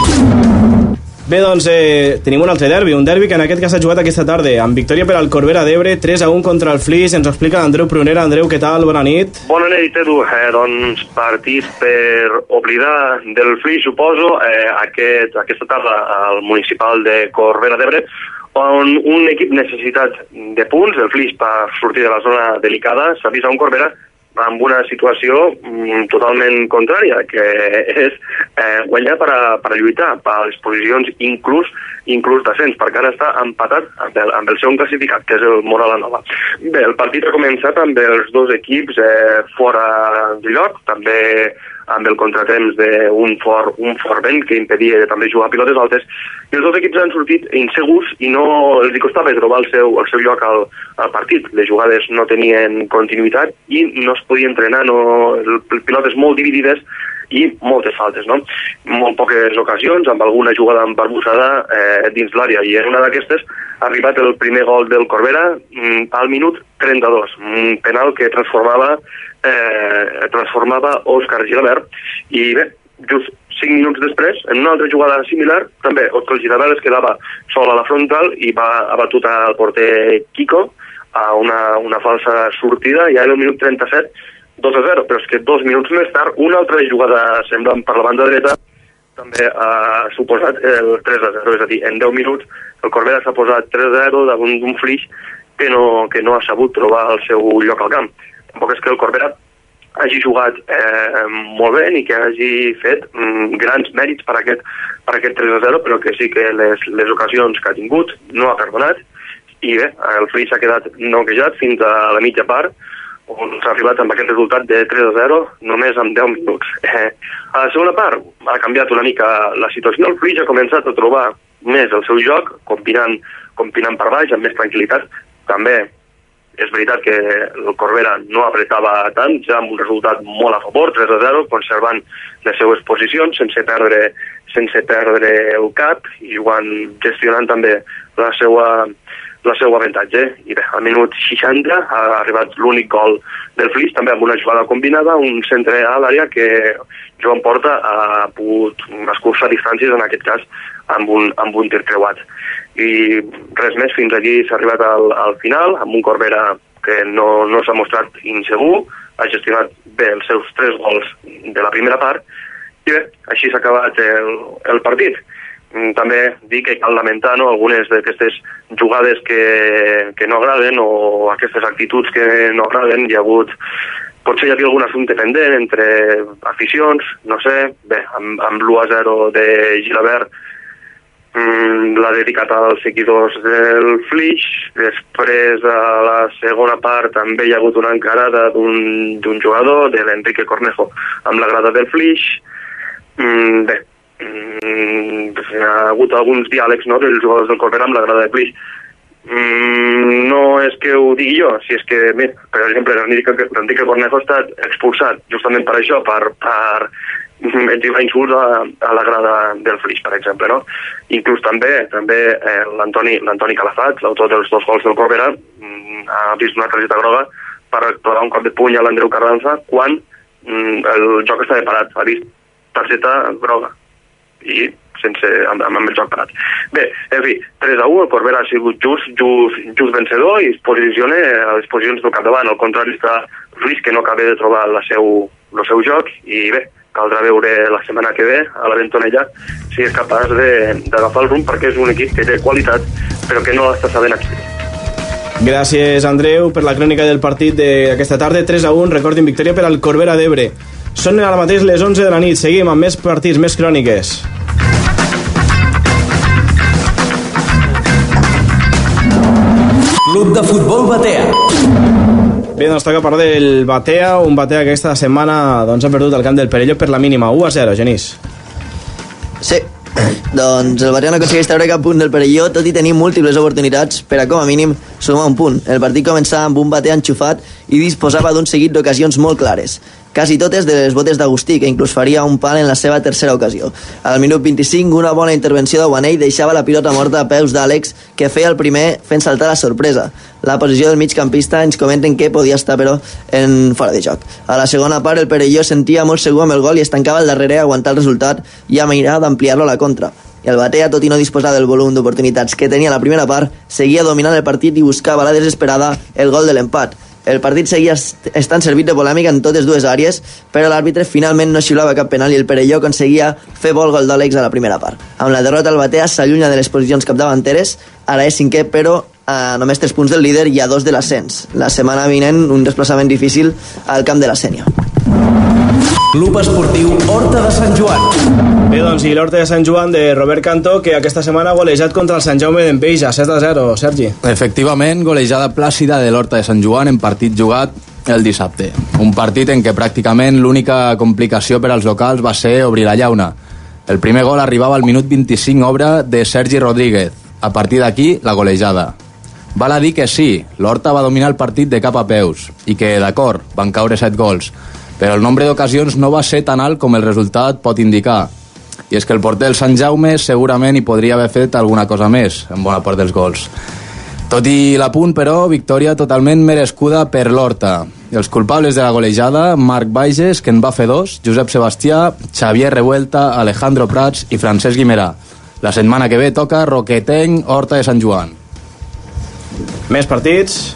Bé, doncs eh, tenim un altre derbi, un derbi que en aquest cas ha jugat aquesta tarda, amb victòria per al Corbera d'Ebre, tres a un contra el Flix. Ens ho explica l'Andreu Prunera. Andreu, què tal? Bona nit. Bona nit, Edu. Eh, doncs partit per oblidar del Flix, suposo, eh, aquest, aquesta tarda al municipal de Corbera d'Ebre, on un equip necessitat de punts, el Flix, per sortir de la zona delicada, s'ha vist a un Corbera amb una situació mm, totalment contrària, que és eh, guanyar per a, per a lluitar per a les posicions inclús inclús descens, perquè ara està empatat amb el, amb el segon classificat, que és el Moranova. Bé, el partit ha començat amb els dos equips eh, fora de lloc, també amb el contratemps d'un fort, un fort vent que impedia també jugar a pilotes altes, i els dos equips han sortit insegurs i no els hi costava trobar el seu, el seu lloc al, al partit. Les jugades no tenien continuïtat i no es podia entrenar, no, el, pilotes molt dividides i moltes faltes, no? Molt poques ocasions, amb alguna jugada embarbussada eh, dins l'àrea, i en una d'aquestes ha arribat el primer gol del Corbera mm, al minut trenta-dos, un penal que transformava eh, transformava Òscar Gilabert, i bé, just cinc minuts després, en una altra jugada similar, també Òscar Gilabert es quedava sol a la frontal i va abatut al porter Kiko a una, una falsa sortida, i ara el minut trenta-set dos a zero, però és que dos minuts més tard una altra jugada semblant per la banda dreta també ha suposat el tres a zero, és a dir, en deu minuts el Corbera s'ha posat tres a zero damunt d'un Flix que no, que no ha sabut trobar el seu lloc al camp. Tampoc és que el Corbera hagi jugat eh, molt bé ni que hagi fet mm, grans mèrits per aquest, per aquest tres a zero, però que sí que les, les ocasions que ha tingut no ha perdonat, i bé, el Flix s'ha quedat noquejat fins a la mitja part, on s'ha arribat amb aquest resultat de tres a zero només en deu minuts. Eh, a la segona part ha canviat una mica la situació. El Flix ha començat a trobar més el seu joc, combinant, combinant per baix, amb més tranquil·litat. També és veritat que el Corbera no apretava tant, ja amb un resultat molt a favor, tres a zero, conservant les seues posicions, sense perdre, sense perdre el cap, i jugant, gestionant també la seva el seu avantatge. I bé, al minut seixanta ha arribat l'únic gol del Flix, també amb una jugada combinada, un centre a l'àrea que Joan Porta ha pogut escurçar distàncies, en aquest cas amb un, amb un tir creuat. I res més, fins aquí s'ha arribat al, al final, amb un Corbera que no, no s'ha mostrat insegur, ha gestionat bé els seus tres gols de la primera part, i bé, així s'ha acabat el, el partit. mm, també dir que cal lamentar, no?, algunes d'aquestes jugades que, que no agraden o aquestes actituds que no agraden. Hi ha hagut, potser hi havia algun assumpte pendent entre aficions, no sé, bé, amb, amb l'u a zero de Gilabert mm, l'ha dedicat als seguidors del Flix. Després, a la segona part, també hi ha hagut una encarada d'un jugador, de l'Enrique Cornejo, amb la grada del Flix. Mm, bé, mm, hi ha hagut alguns diàlegs, no?, dels jugadors del Corbera amb la grada del Flix. Mm, no és que ho digui jo, si és que, bé, per exemple, l'Enrique Cornejo ha estat expulsat justament per això, per, per etzibar insults a, a la grada del Flix, per exemple, no? Inclús també també eh, l'Antoni l'Antoni Calafat, l'autor dels dos gols del Corbera, mm, ha vist una targeta groga per clavar un cop de puny a l'Andreu Carranza quan mm, el joc estava parat. Ha vist targeta groga i sense, amb, amb el joc parat. Bé, en fi, tres a u, el Corbera ha sigut just, just, just vencedor i es posiciona a les posicions del capdavant. Al contrari està Flix, que no acaba de trobar la seu, el seu joc, i bé, caldrà veure la setmana que ve a la Bentonella si és capaç d'agafar el rumb, perquè és un equip que té qualitat però que no l'està sabent explicar. Gràcies, Andreu, per la crònica del partit d'aquesta tarda. Tres a un, recordin, victòria per al Corbera d'Ebre. Són ara mateix les onze de la nit. Seguim amb més partits, més cròniques. Club de Futbol Batea. Bé, doncs toca parlar del Batea, un Batea que aquesta setmana doncs, ha perdut el camp del Perelló per la mínima, u a zero, Genís. Sí, doncs el Batea no aconsegueix treure cap punt del Perelló, tot i tenir múltiples oportunitats per a, com a mínim, sumar un punt. El partit començava amb un Batea enxufat i disposava d'un seguit d'ocasions molt clares, quasi totes de les botes d'Agustí, que inclús faria un pal en la seva tercera ocasió. Al minut vint-i-cinc, una bona intervenció de Guanell deixava la pilota morta a peus d'Àlex, que feia el primer fent saltar la sorpresa. La posició del migcampista ens comenten que podia estar, però, en fora de joc. A la segona part, el Perelló sentia molt segur amb el gol i es tancava al darrere a aguantar el resultat i a mirar d'ampliar-lo a la contra. I el Batea, tot i no disposar del volum d'oportunitats que tenia la primera part, seguia dominant el partit i buscava a la desesperada el gol de l'empat. El partit seguia estant servit de polèmica en totes dues àrees, però l'àrbitre finalment no xiulava cap penal i el Perelló aconseguia fer bo el gol d'Àlex a la primera part. Amb la derrota, el Batea s'allunya de les posicions capdavanteres, ara és cinquè, però a només tres punts del líder i a dos de l'ascens. La setmana vinent, un desplaçament difícil al camp de la Sénia. Club Esportiu Horta de Sant Joan. Bé, doncs, i l'Horta de Sant Joan de Robert Cantó, que aquesta setmana ha golejat contra el Sant Jaume d'Enveja, set a zero, Sergi. Efectivament, golejada plàcida de l'Horta de Sant Joan en partit jugat el dissabte. Un partit en què pràcticament l'única complicació per als locals va ser obrir la llauna. El primer gol arribava al minut vint-i-cinc, obra de Sergi Rodríguez. A partir d'aquí, la golejada. Val a dir que sí, l'Horta va dominar el partit de cap a peus i que, d'acord, van caure set gols, però el nombre d'ocasions no va ser tan alt com el resultat pot indicar. I és que el porter del Sant Jaume segurament hi podria haver fet alguna cosa més en bona part dels gols. Tot i l'apunt, però, victòria totalment merescuda per l'Horta. Els culpables de la golejada, Marc Baiges, que en va fer dos, Josep Sebastià, Xavier Revuelta, Alejandro Prats i Francesc Guimerà. La setmana que ve toca Roqueteny, Horta de Sant Joan. Més partits.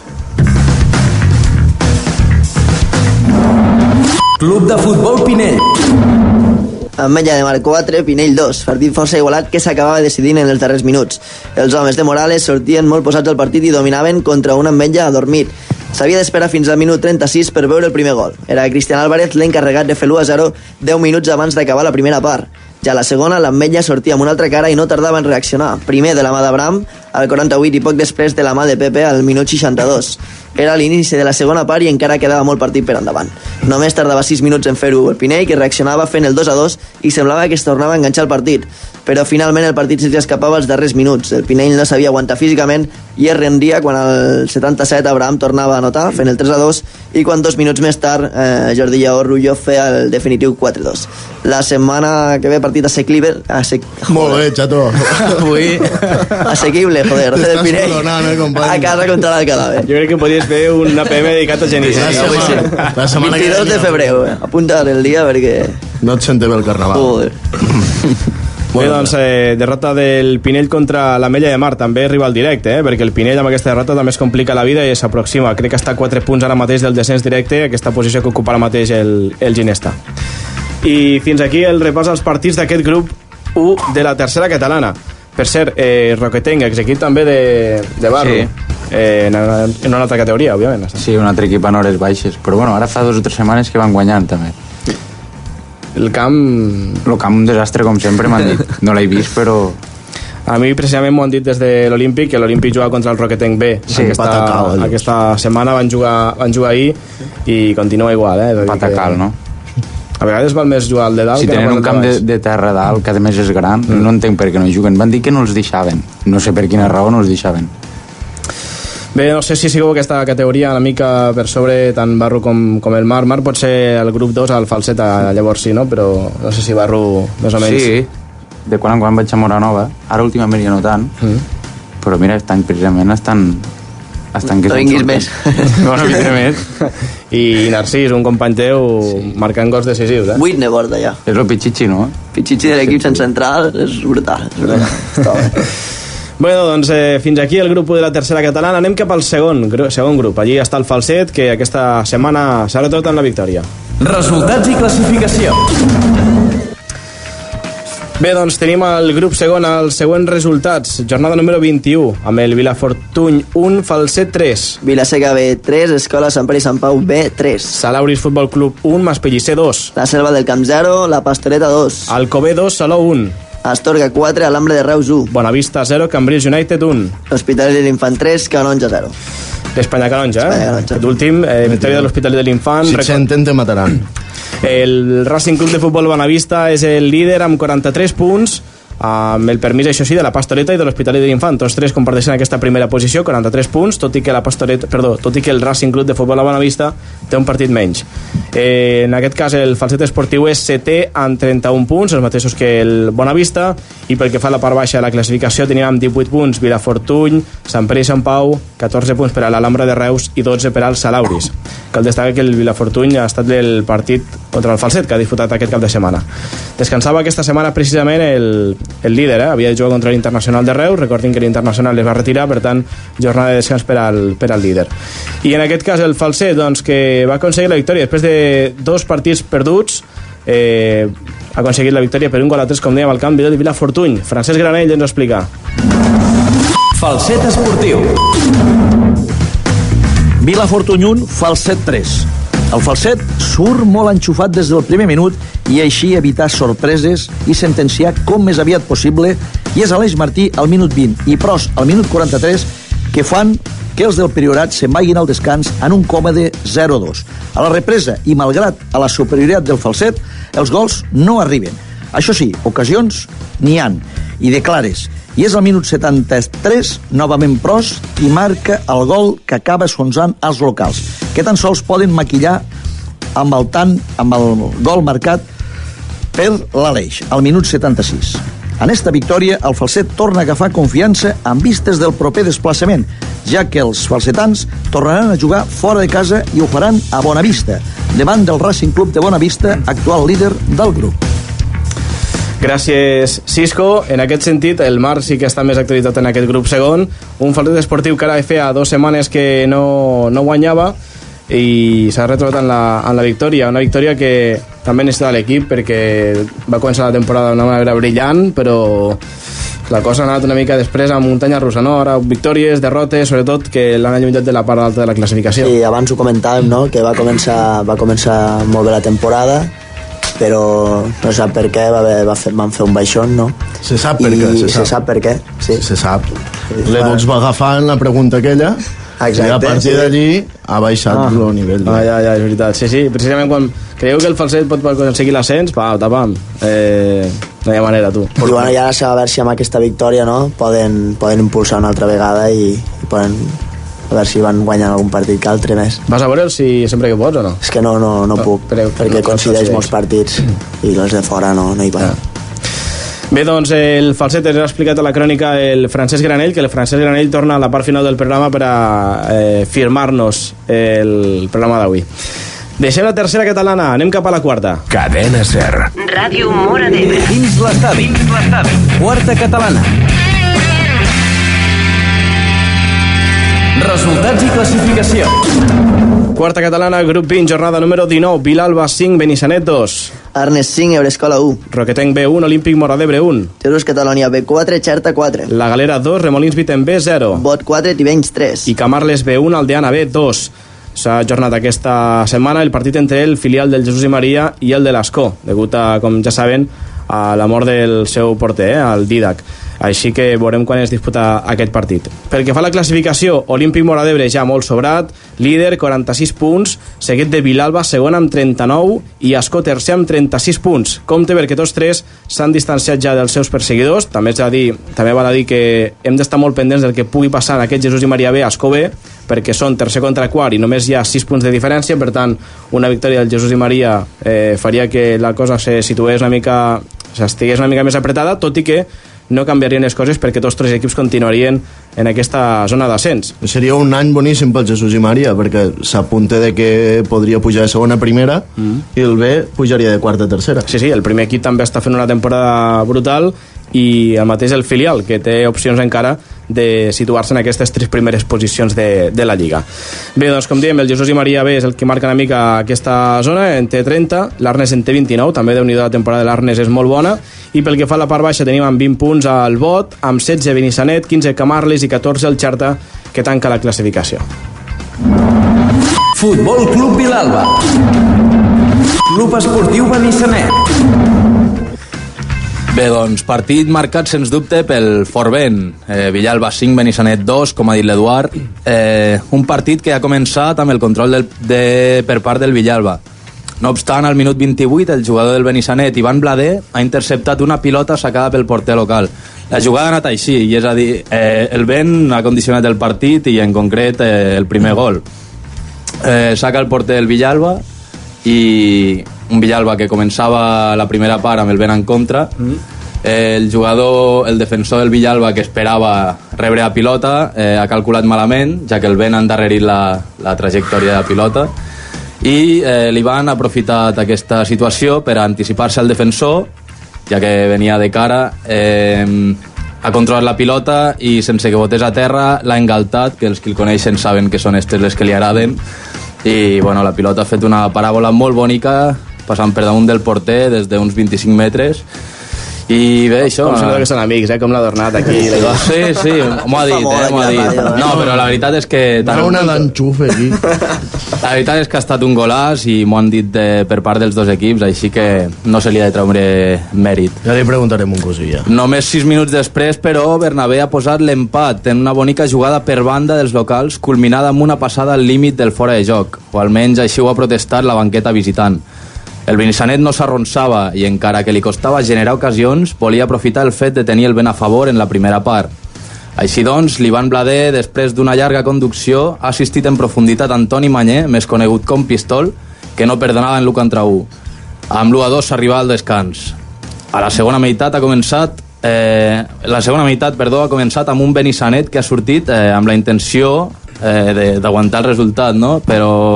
Club de Futbol Pinell. Ametlla de Mar quatre, Pinell dos, partit força igualat que s'acabava decidint en els darrers minuts. Els homes de Morales sortien molt posats al partit i dominaven contra un Ametlla adormit. S'havia d'esperar fins al minut trenta-sis per veure el primer gol. Era Cristian Álvarez l'encarregat de fer l'u a zero deu minuts abans d'acabar la primera part. Ja a la segona, l'Ametlla sortia amb una altra cara i no tardava en reaccionar. Primer de la mà d'Abraham, al quaranta-vuit, i poc després de la mà de Pepe al minut seixanta-dos. Era l'inici de la segona part i encara quedava molt partit per endavant. Només tardava sis minuts en fer-ho el Pinell, que reaccionava fent el dos a dos i semblava que es tornava a enganxar el partit. Però finalment el partit se'ls escapava als darrers minuts. El Pinell no sabia aguantar físicament i es rendia quan al setanta-set Abraham tornava a anotar fent el tres a dos i quan dos minuts més tard eh, Jordi Lleó Rullo feia el definitiu quatre a dos. La setmana que ve partit assequible... Assec... Molt bé, xato. Avui... Assequible, joder, del Pinell. A casa contra l'Alcalá. Jo crec que podries fer una P M dedicat a Genís. La setmana, la setmana vint-i-dos de febrer, eh? Apunta el dia perquè... No et sente bé el carnaval. Joder. Bé, doncs, eh, derrota del Pinell contra l'Ametlla de Mar, també rival directe, eh, perquè el Pinell amb aquesta derrota també es complica la vida i s'aproxima. Crec que està a quatre punts ara mateix del descens directe, aquesta posició que ocupa ara mateix el, el Ginesta. I fins aquí el repàs als partits d'aquest grup u de la tercera catalana. Per cert, eh, Roquetenc, exequip també de, de Barro. Sí. Eh, en, en una altra categoria, òbviament. Sí, un altre equip en hores baixes. Però bueno, ara fa dues o tres setmanes que van guanyant, també. El camp... El camp un desastre, com sempre, m'han dit. No l'he vist, però... A mi precisament m'ho han dit des de l'Olímpic, que l'Olímpic juga contra el Roquetenc B. Sí, aquesta, Patacal, aquesta setmana van jugar, van jugar ahir i continua igual, eh? Patacal, que... no? A vegades val més jugar al de dalt si que tenen no un camp de, de terra dalt, que a més és gran, mm. no entenc per què no juguen. Van dir que no els deixaven. No sé per quina raó no els deixaven. Bé, no sé si sigueu aquesta categoria una mica per sobre tant Barro com, com el Mar. Mar pot ser el grup dos al Falset, llavors sí, no? Però no sé si Barro més o menys... Sí, de quan en quan vaig a Moranova. Ara últimament ja no tant, mm. però mira, estan precisament estan... estan que no vinguis més. No, no vindré més. I Narcís, un company teu, sí. marcant gols decisius, eh? Vuit ne borda, ja. És el Pichichi, no? Pichichi de l'equip sense central és brutal. És brutal. Està bé. Bueno, doncs eh, fins aquí el grup de la tercera catalana. Anem cap al segon, gru segon grup. Allí està el Falset, que aquesta setmana s'ha retrobat en la victòria. Resultats i classificació. Bé, doncs tenim el grup segon, els següents resultats. Jornada número vint-i-u, amb el Vilafortuny un, Falset tres. Vilaseca B tres, Escola Sant Pere i Sant Pau B tres. Salauris Futbol Club un, Maspellicer dos. La Selva del Camp zero, La Pastoreta dos. Alcover dos, Salou un. Astorga quatre, Alambre de Reus u. Bonavista zero, Cambrils United un. L'Hospitalet de l'Infant tres, Canonja zero. L'Espanya Canonja, eh? Aquest últim, eh, victòria de l'Hospitalet de l'Infant. Si s'entén te mataran. El Racing Club de Futbol Bonavista és el líder amb quaranta-tres punts, amb el permís, això sí, de la Pastoreta i de l'Hospitalet de l'Infant. Tots tres comparteixen aquesta primera posició, quaranta-tres punts, tot i que la Pastoreta, perdó, tot i que el Racing Club de Futbol Bonavista té un partit menys. Eh, en aquest cas el Falset Esportiu és setè amb trenta-un punts, els mateixos que el Bonavista, i pel que fa a la part baixa de la classificació tenim amb divuit punts Vilafortuny, Sant Pere i Sant Pau, catorze punts per a l'Alhambra de Reus i dotze per als Salauris. Cal destacar que el Vilafortuny ha estat el partit contra el Falset, que ha disputat aquest cap de setmana. Descansava aquesta setmana precisament el, el líder, eh? Havia de jugar contra l'Internacional de Reus, recordin que l'Internacional es va retirar, per tant, jornada de descans per al, per al líder. I en aquest cas el Falset, doncs, que va aconseguir la victòria després de dos partits perduts, eh, ha aconseguit la victòria per un gol a tres, com dèiem, al camp de Vilafortuny. Francesc Granell ens ho explica. Falset Esportiu. Vilafortuny un, Falset tres. El Falset surt molt enxufat des del primer minut i així evitar sorpreses i sentenciar com més aviat possible, i és Aleix Martí al minut vint i Pros al minut quaranta-tres que fan que els del Priorat se'n vagin al descans en un còmode zero a dos. A la represa, i malgrat a la superioritat del Falset, els gols no arriben. Això sí, ocasions n'hi han, i de clares. I és al minut setanta-tres, novament Pros, qui marca el gol que acaba esfonsant els locals, que tan sols poden maquillar amb el, tant, amb el gol marcat per l'Aleix, al minut setanta-sis. En esta victòria, el Falset torna a agafar confiança amb vistes del proper desplaçament, ja que els falsetans tornaran a jugar fora de casa i ho faran a Bonavista, davant del Racing Club de Bonavista, actual líder del grup. Gràcies, Cisco. En aquest sentit, el Marc sí que està més actualitzat en aquest grup segon. Un Falset Esportiu que ara feia dues setmanes que no, no guanyava i s'ha retrobat en la, en la victòria. Una victòria que també necessita l'equip perquè va començar la temporada d'una manera brillant, però la cosa ha anat una mica després a muntanya russa, no? Ara victòries, derrotes, sobretot que l'han allunyat de la part alta de la classificació. Sí, abans ho comentàvem, no? Que va començar, va començar molt bé la temporada, però no sap per què va haver, va fer, van fer un baixón, no? Se sap per I què, se sap. Se sap per què, sí. Se sap. L'Educs va agafar en la pregunta aquella. Exacte, i a partir sí. d'allí ha baixat ah. el nivell. Ah, ja, ja, és veritat. Sí, sí, precisament quan creieu que el Falset pot aconseguir l'ascens, pam, tapam. Eh, no hi ha manera, tu. I bueno, ja a veure si amb aquesta victòria, no, poden, poden impulsar una altra vegada i, i poden a veure si van guanyant algun partit que altre més. Vas a veure si sempre que pots o no? És que no, no, no, no puc, però, perquè no, coincideix no molts partits i els de fora no, no hi van. Ja. Bé, doncs el Falset ens ha explicat a la crònica el Francesc Granell, que el Francesc Granell torna a la part final del programa per a eh, firmar-nos el programa d'avui. Deixem la tercera catalana, anem cap a la quarta. Cadena Ser. Ràdio Mora d'Ebre. Dins l'estadi. Quarta catalana. Resultats i classificació. Quarta catalana, grup vint, jornada número dinou, Vilalba cinc, Benissanet dos. Arnes cinc, Eurescola u. Roquetenc B un, Olímpic Móra-d'Ebre un. Jesús Catalonia B quatre, Xerta quatre. La Galera dos, Remolins Vitem B zero. Bot quatre, Tivenys tres. I Camarles B un, Aldeana B dos. S'ha ajornat aquesta setmana el partit entre el filial del Jesús i Maria i el de l'Escó, degut a, com ja saben, a la mort del seu porter, eh, el Didac. Així que veurem quan es disputa aquest partit. Pel que fa a la classificació, Olímpic Móra-d'Ebre ja molt sobrat, líder, quaranta-sis punts, seguit de Vilalba, segon amb trenta-nou, i Escó tercer amb trenta-sis punts. Compte perquè tots tres s'han distanciat ja dels seus perseguidors. També, és a dir, també val a dir que hem d'estar molt pendents del que pugui passar en aquest Jesús i Maria B, Escó B, perquè són tercer contra quart i només hi ha sis punts de diferència. Per tant, una victòria del Jesús i Maria eh, faria que la cosa se situés una mica, s'estigués una mica més apretada, tot i que no canviarien les coses perquè tots tres equips continuarien en aquesta zona d'ascens. Seria un any boníssim pel Jesús i Maria, perquè s'apunta de que podria pujar de segona a primera mm. i el B pujaria de quarta a tercera. Sí, sí, el primer equip també està fent una temporada brutal, i el mateix el filial, que té opcions encara de situar-se en aquestes tres primeres posicions de, de la Lliga. Bé, doncs com diem, el Jesús i Maria B és el que marca una mica aquesta zona, en té trenta, l'Arnes en té vint-i-nou, també déu-n'hi-do, la temporada de l'Arnes és molt bona, i pel que fa a la part baixa tenim amb vint punts al Bot, amb setze Benissanet, quinze Camarles i catorze el Xerta, que tanca la classificació. Futbol Club Vilalba. Club Esportiu Benissanet. Bé, doncs, partit marcat, sens dubte, pel Forvent. Eh, Villalba cinc, Benissanet dos, com ha dit l'Eduard. Eh, un partit que ha començat amb el control del, de, per part del Villalba. No obstant, al minut vint-i-vuit, el jugador del Benissanet, Ivan Blader, ha interceptat una pilota sacada pel porter local. La jugada ha anat així, i és a dir, eh, el vent ha condicionat el partit i, en concret, eh, el primer gol. Eh, saca el porter del Villalba, i un Villalba que començava la primera part amb el vent en contra. Mm. El jugador, el defensor del Villalba, que esperava rebre la pilota, eh, ha calculat malament, ja que el vent ha endarrerit la, la trajectòria de la pilota, i eh, l'Ivan ha aprofitat aquesta situació per anticipar-se al defensor, ja que venia de cara, eh, ha controlat la pilota i sense que botés a terra l'ha engaltat, que els que el coneixen saben que són aquestes les que li agraden, i bueno, la pilota ha fet una paràbola molt bonica, passant per damunt del porter des d'uns vint-i-cinc metres. I bé, això... Com sembla que són amics, eh? Com l'ha adornat aquí. Sí, sí, m'ho ha dit, eh? M'ho ha dit. No, però la veritat és que... Era una d'enxufe aquí. La veritat és que ha estat un golàs i m'ho han dit de, per part dels dos equips, així que no se li ha de treure mèrit. Ja li preguntarem un cosilla. Només sis minuts després, però, Bernabé ha posat l'empat en una bonica jugada per banda dels locals, culminada amb una passada al límit del fora de joc, o almenys així ho ha protestat la banqueta visitant. El Benissanet no s'arronsava i, encara que li costava generar ocasions, volia aprofitar el fet de tenir el vent a favor en la primera part. Així doncs, l'Ivan Blader, després d'una llarga conducció, ha assistit en profunditat Antoni Manyer, més conegut com Pistol, que no perdonava en l'u contra u. Amb l'u a dos s'arribava al descans. A la segona meitat ha començat... Eh, la segona meitat, perdó, ha començat amb un Benissanet que ha sortit eh, amb la intenció eh, d'aguantar el resultat, no? Però...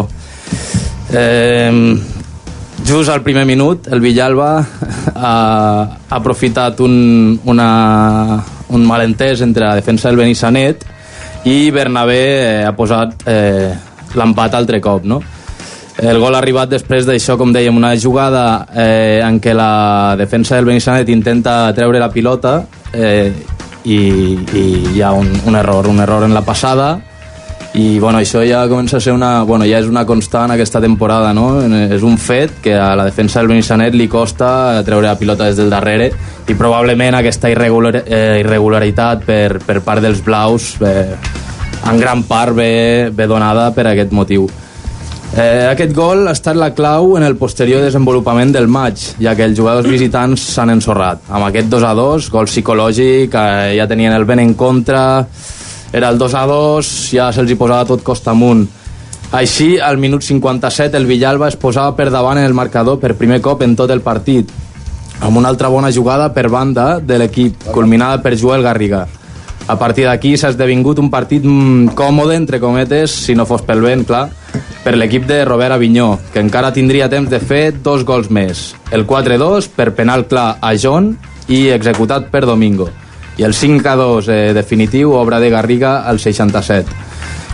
Eh, just al primer minut, el Villalba ha, ha aprofitat un, una, un malentès entre la defensa del Benissanet i Bernabé eh, ha posat eh, l'empat altre cop, no? El gol ha arribat després d'això, com dèiem, una jugada eh, en què la defensa del Benissanet intenta treure la pilota eh, i, i hi ha un, un error, un error en la passada. I bueno, això ja comença a ser una, bueno, ja és una constant aquesta temporada, no? És un fet que a la defensa del Benissanet li costa treure la pilota des del darrere, i probablement aquesta irregular, eh, irregularitat per, per part dels blaus eh, en gran part ve, ve donada per aquest motiu. Eh, aquest gol ha estat la clau en el posterior desenvolupament del maig, ja que els jugadors visitants s'han ensorrat. Amb aquest dos a dos, gol psicològic, eh, ja tenien el vent en contra, era el dos a dos, ja se'ls hi posava tot costa amunt. Així, al minut cinquanta-set, el Villalba es posava per davant en el marcador per primer cop en tot el partit, amb una altra bona jugada per banda de l'equip, culminada per Joel Garriga. A partir d'aquí s'ha esdevingut un partit mm, còmode, entre cometes, si no fos pel vent, clar, per l'equip de Robert Avinyó, que encara tindria temps de fer dos gols més. El quatre a dos per penal clar a John i executat per Domingo. I el cinc a dos eh, definitiu, obra de Garriga al seixanta-set.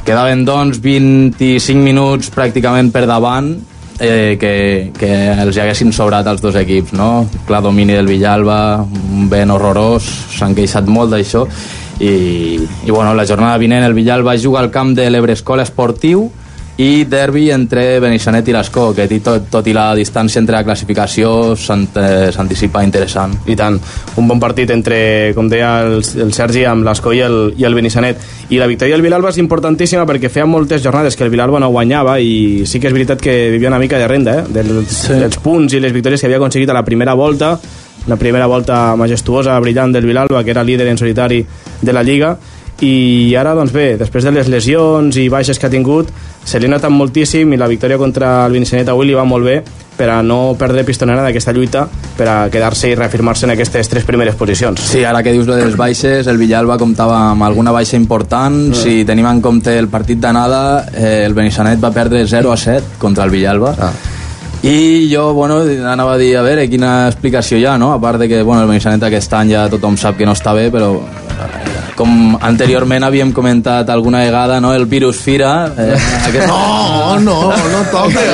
Quedaven, doncs, vint-i-cinc minuts pràcticament per davant, eh, que, que els haguessin sobrat els dos equips, no? Clar, domini del Villalba, un vent horrorós, s'han queixat molt d'això, i, i bueno, la jornada vinent el Villalba juga al camp de l'Ebrescola Esportiu i derbi entre Benissanet i l'Escó, que tot, tot i la distància entre la classificació s'anticipa interessant. I tant, un bon partit entre, com deia el, el Sergi, amb l'Escó i el, i el Benissanet. I la victòria del Vilalba és importantíssima perquè feia moltes jornades que el Vilalba no guanyava, i sí que és veritat que vivia una mica de renda, eh? dels, sí. dels punts i les victòries que havia aconseguit a la primera volta, una primera volta majestuosa, brillant del Vilalba, que era líder en solitari de la Lliga. I ara, doncs bé, després de les lesions i baixes que ha tingut, se li ha notat moltíssim, i la victòria contra el Benissanet avui li va molt bé per a no perdre pistonera d'aquesta lluita, per a quedar-se i reafirmar-se en aquestes tres primeres posicions. Sí, ara que dius de les baixes, el Villalba comptava amb alguna baixa important. Mm. Si tenim en compte el partit d'anada, eh, el Benissanet va perdre zero a set contra el Villalba. Ah. I jo, bueno, anava a dir, a veure, quina explicació hi ha, no? A part de que, bueno, el Benissanet aquest any ja tothom sap que no està bé, però com anteriorment havíem comentat alguna vegada, no? El virus Fira... Eh, aquest... No, no, no toca.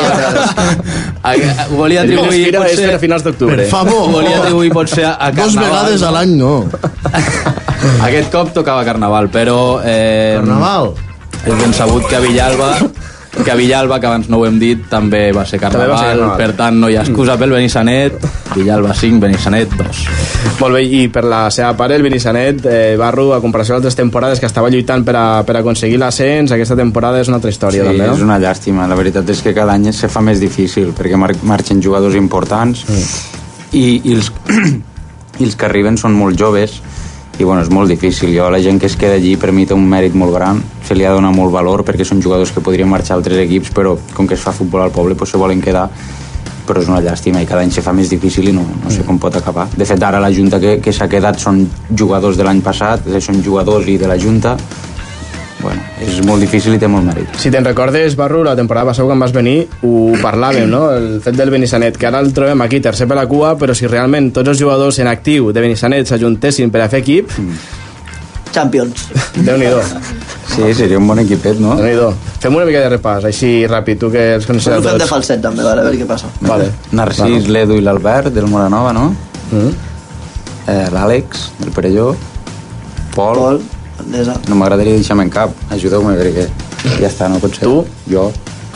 Volia atribuir... El virus Fira potser... és a finals d'octubre. Per favor. Volia atribuir potser a Carnaval. Dos vegades a l'any, no. Aquest cop tocava Carnaval, però... Eh, Carnaval? És ben sabut que a Villalba... que a Villalba, que abans no ho hem dit, també va ser Carnaval, va ser Carnaval. Per tant no hi ha excusa pel Benissanet. Villalba cinc, Benissanet dos. Molt bé, i per la seva part el Benissanet, eh, Barru, a comparació d'altres temporades que estava lluitant per, a, per aconseguir l'ascens, aquesta temporada és una altra història. Sí, també, no? És una llàstima, la veritat és que cada any se fa més difícil perquè mar marxen jugadors importants mm. i, i, els, i els que arriben són molt joves, i bueno, és molt difícil. Jo, la gent que es queda allí, per mi té un mèrit molt gran, se li ha de donar molt valor perquè són jugadors que podrien marxar a altres equips, però com que es fa futbol al poble pues se volen quedar, però és una llàstima i cada any se fa més difícil i no, no sé com pot acabar. De fet, ara la junta que, que s'ha quedat són jugadors de l'any passat, són jugadors i de la junta. Bueno, és molt difícil i té molt mèrit. Si te'n recordes, Barru, la temporada passada quan vas venir ho parlàvem, no? El fet del Benissanet, que ara el trobem aquí tercer per la cua, però si realment tots els jugadors en actiu de Benissanet s'ajuntessin per a fer equip... Mm. Champions. Déu-n'hi-do. Sí, seria un bon equipet, no? Déu-n'hi-do. Fem una mica de repàs, així ràpid, tu que els coneixes a tots. Fem de falset també, vale, a veure què passa. Vale. Narcís, bueno. L'Edu i l'Albert del Moranova, no? Mm. Eh, L'Àlex, el Perelló, Pol... Pol. No m'agradaria deixar-me en cap, ajudeu-me perquè ja està, no pot ser. Tu? Jo.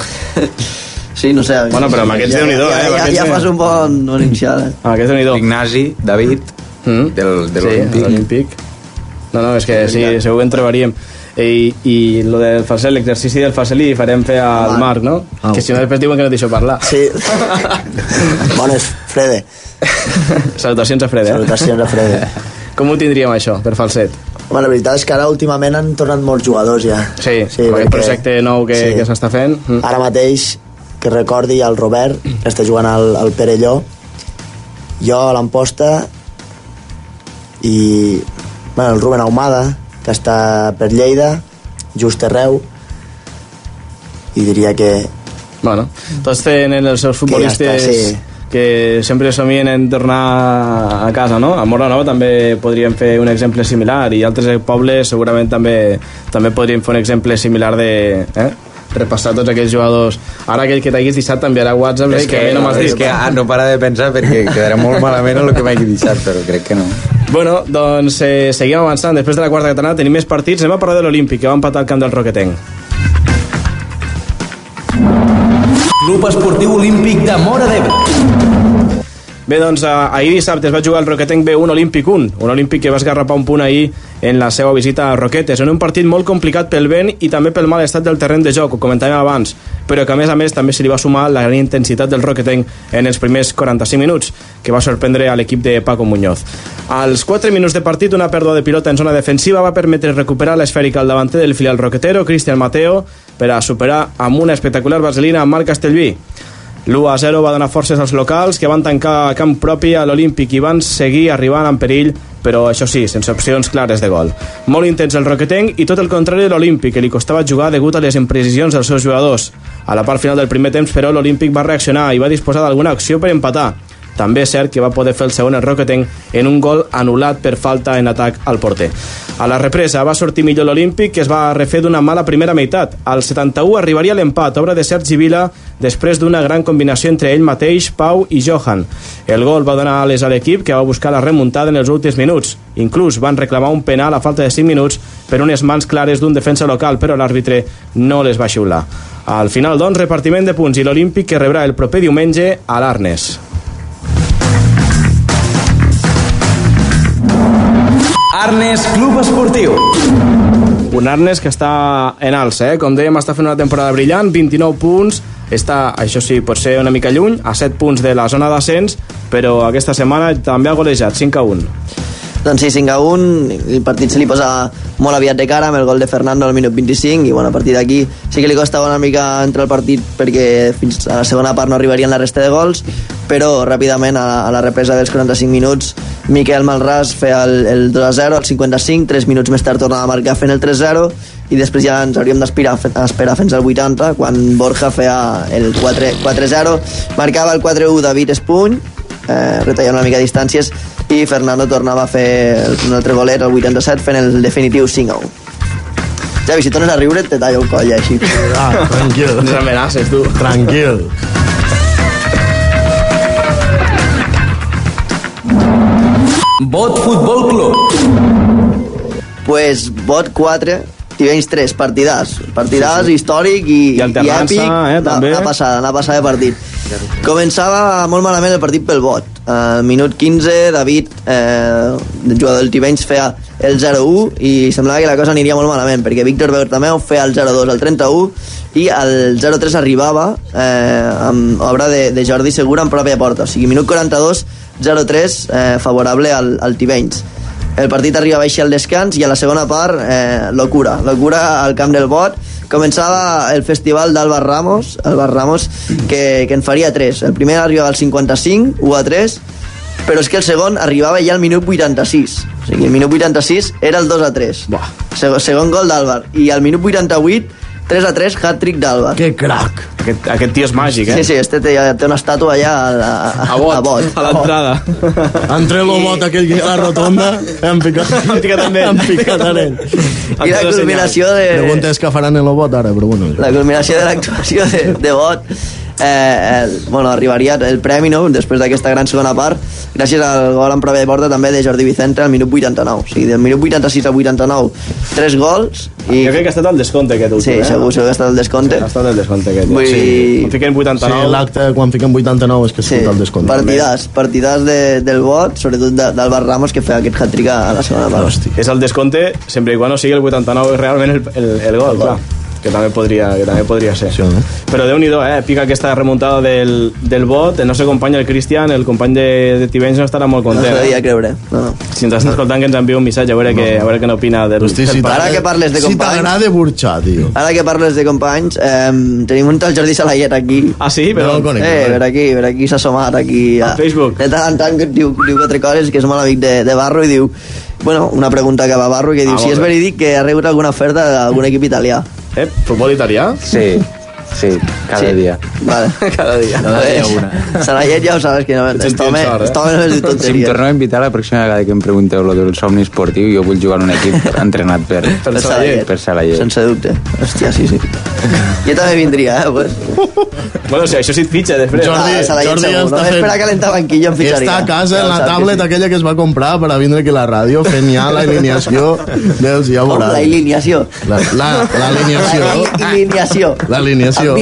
Sí, no sé. Bueno, però amb aquests ja, Déu-n'hi-do, ja, eh? Ja, ja, ja fas un bon, bon inicial, eh? Amb aquests Déu-n'hi-do. Ignasi, David, mm. del, de l'Olímpic. Sí, l'Olímpic. No, no, és que sí, segur que en trobaríem. I, i lo del falset, l'exercici del falset li farem fer al Marc, no? Oh. Que si no després diuen que no et deixo parlar. Sí. Bones, Frede. Salutacions a Frede. Eh? Salutacions a Frede. Com ho tindríem, això, per falset? Home, la veritat és que ara últimament han tornat molts jugadors ja. Sí, sí, amb aquest projecte nou que, sí. que s'està fent. Mm. Ara mateix, que recordi el Robert, que està jugant al, al Perelló, jo a l'Amposta, i bueno, el Ruben Ahumada, que està per Lleida, Just Arreu, i diria que... Bueno, tots tenen els seus futbolistes... Que, ja està, sí. que sempre somien en tornar a casa, no? A Moranova també podríem fer un exemple similar, i altres pobles segurament també també podríem fer un exemple similar de... Eh? repassar tots aquells jugadors. Ara aquell que t'haguis deixat t'enviarà WhatsApp, és que, que no m'has dit. És que ah, no para de pensar perquè quedarà molt malament el que m'hagi deixat, però crec que no. Bueno, doncs eh, seguim avançant. Després de la quarta catalana tenim més partits. Anem a parlar de l'Olímpic, que va empatar al camp del Roquetenc. Club Esportiu Olímpic de Móra d'Ebre. Bé, doncs ahir dissabte es va jugar el Roquetenc B un Olímpic un, un Olímpic que va esgarrapar un punt ahir en la seva visita a Roquetes, en un partit molt complicat pel vent i també pel mal estat del terreny de joc, ho comentàvem abans, però que a més a més també se li va sumar la gran intensitat del Roquetenc en els primers quaranta-cinc minuts, que va sorprendre a l'equip de Paco Muñoz. Als quatre minuts de partit, una pèrdua de pilota en zona defensiva va permetre recuperar l'esfèrica al davanter del filial roquetero, Cristian Mateo, per a superar amb una espectacular vaselina a Marc Castellví. L'u a zero va donar forces als locals, que van tancar a camp propi a l'Olímpic i van seguir arribant en perill, però això sí, sense opcions clares de gol. Molt intens el Roquetenc i tot el contrari de l'Olímpic, que li costava jugar degut a les imprecisions dels seus jugadors. A la part final del primer temps, però, l'Olímpic va reaccionar i va disposar d'alguna acció per empatar. també és cert que va poder fer el segon el Roquetenc en un gol anul·lat per falta en atac al porter. A la represa va sortir millor l'Olímpic, que es va refer d'una mala primera meitat. Al setanta-u arribaria l'empat, obra de Sergi Vila, després d'una gran combinació entre ell mateix, Pau i Johan. El gol va donar ales a l'equip, que va buscar la remuntada en els últims minuts. Inclús van reclamar un penal a falta de cinc minuts per unes mans clares d'un defensa local, però l'àrbitre no les va xiular. Al final, doncs, repartiment de punts i l'Olímpic, que rebrà el proper diumenge a l'Arnes. Arnes Club Esportiu. Un Arnes que està en alça, eh? Com dèiem, està fent una temporada brillant, vint-i-nou punts, està, això sí, pot ser una mica lluny, a set punts de la zona d'ascens, però aquesta setmana també ha golejat, cinc a un. Doncs sí, cinc a un, el partit se li posa molt aviat de cara amb el gol de Fernando al minut vint-i-cinc, i bueno, a partir d'aquí sí que li costava una mica entrar al partit perquè fins a la segona part no arribarien la resta de gols, però ràpidament a la, a la represa dels quaranta-cinc minuts Miquel Malràs feia el, el dos a zero al cinquanta-cinc, tres minuts més tard tornava a marcar fent el tres a zero, i després ja ens hauríem d'esperar esperar fins al vuitanta, quan Borja feia el quatre a zero, marcava el quatre a u David Espuny, eh, retallant una mica de distàncies, i Fernando tornava a fer un altre golet al vuitanta-set fent el definitiu cinc a u. Javi, si tornes a riure te tallo el coll així. Ah, tranquil. Ens amenaces, tu. Tranquil. Bot Futbol Club. Pues Bot quatre, Tivenys tres, partidàs. Partidàs, sí, sí. Històric i, I alternança, i èpic. Eh, també. Una passada, una passada de partit. Començava molt malament el partit pel Bot. Al minut quinze, David, eh, el jugador del Tivenys, feia el zero a u i semblava que la cosa aniria molt malament, perquè Víctor Bertomeu feia el zero a dos al trenta-u i el zero a tres arribava eh, amb obra de, de Jordi Segura en pròpia porta. O sigui, minut quaranta-dos, zero a tres, eh, favorable al, al Tivenys. El partit arribava així al descans i a la segona part, eh, locura. Locura al camp del Bot. Començava el festival d'Alba Ramos, Alba Ramos, que, que en faria tres. El primer arribava al cinquanta-cinc, u a tres, però és que el segon arribava ja al minut vuitanta-sis. O sigui, el minut vuitanta-sis era el dos a tres. Segon, segon gol d'Àlvar. I al minut vuitanta-vuit, tres a tres, hat-trick d'Àlvar. Que crac! Aquest, aquest tio és màgic, eh? Sí, sí, este té, té una estàtua allà a, a, a, bot, a, bot. a l'entrada. Entre el bot aquell que a la rotonda hem picat, hem picat amb ell. Hem picat amb ell. I la culminació de... Pregunta és què faran en el bot ara, però bueno. La culminació de l'actuació de, de Bot, eh, el, bueno, arribaria el premi, no?, després d'aquesta gran segona part, gràcies al gol en pròpia de porta també de Jordi Vicente al minut vuitanta-nou. O sigui, del minut vuitanta-sis al vuitanta-nou, tres gols. I... Jo crec que ha estat el descompte aquest últim, sí, eh? segur, segur que ha estat el descompte. Ha estat el descompte aquest, ja. Vull... Sí. Quan fiquen vuitanta-nou... Sí, l'acte, quan fiquen vuitanta-nou és que sí, surt el descompte. Partidàs, partidàs de, del Bot, sobretot d'Alba Ramos, que feia aquest hat-trick a la segona part. Hòstia. És el descompte sempre i quan no sigui el vuitanta-nou és realment el, el, el gol, clar. Que també podria, que també podria ser. Sí, no? Però Déu-n'hi-do, eh? Pica aquesta remuntada del, del Bot. El nostre company, el Cristian, el company de, de Tivenys, no estarà molt content. No s'ho devia creure. No, no. Si ens està escoltant, que ens envia un missatge a veure, no. que, a veure què n'opina del, Hosti, del si Ara que parles de si companys... Si t'agrada burxar, tio. Ara que parles de companys, eh, tenim un tal Jordi Salayet aquí. Ah, sí? Però... No, eh, per aquí, per aquí s'ha assomat aquí a, a Facebook. De tant en tant que diu, diu quatre coses, que és molt amic de, de Barro, i diu, bueno, una pregunta que va a Barro, que diu, ah, si és verídic que ha rebut alguna oferta d'algun equip italià. Eh, futbol italià? Sí, sí, cada sí. dia. Vale. Cada dia. Cada dia una. Salayet ja ho sabes, que no, este home, sort, eh? este home no és de tonteries. Si em torneu a invitar la pròxima vegada que em pregunteu lo del somni esportiu, jo vull jugar en un equip entrenat per, per Salayet. Per Salayet. Sense dubte. Hòstia, sí, sí. Jo també vindria, eh? Pues. Bueno, si això sí et fitxa després. Jordi, ah, Jordi ja està fent... Espera calentar banquillo em fitxaria. Està a casa en la ja tablet sí. aquella que es va comprar per a vindre aquí a la ràdio, fent ja l'alineació dels ja veuràs. Com, l'alineació? L'alineació. L'alineació. L'alineació.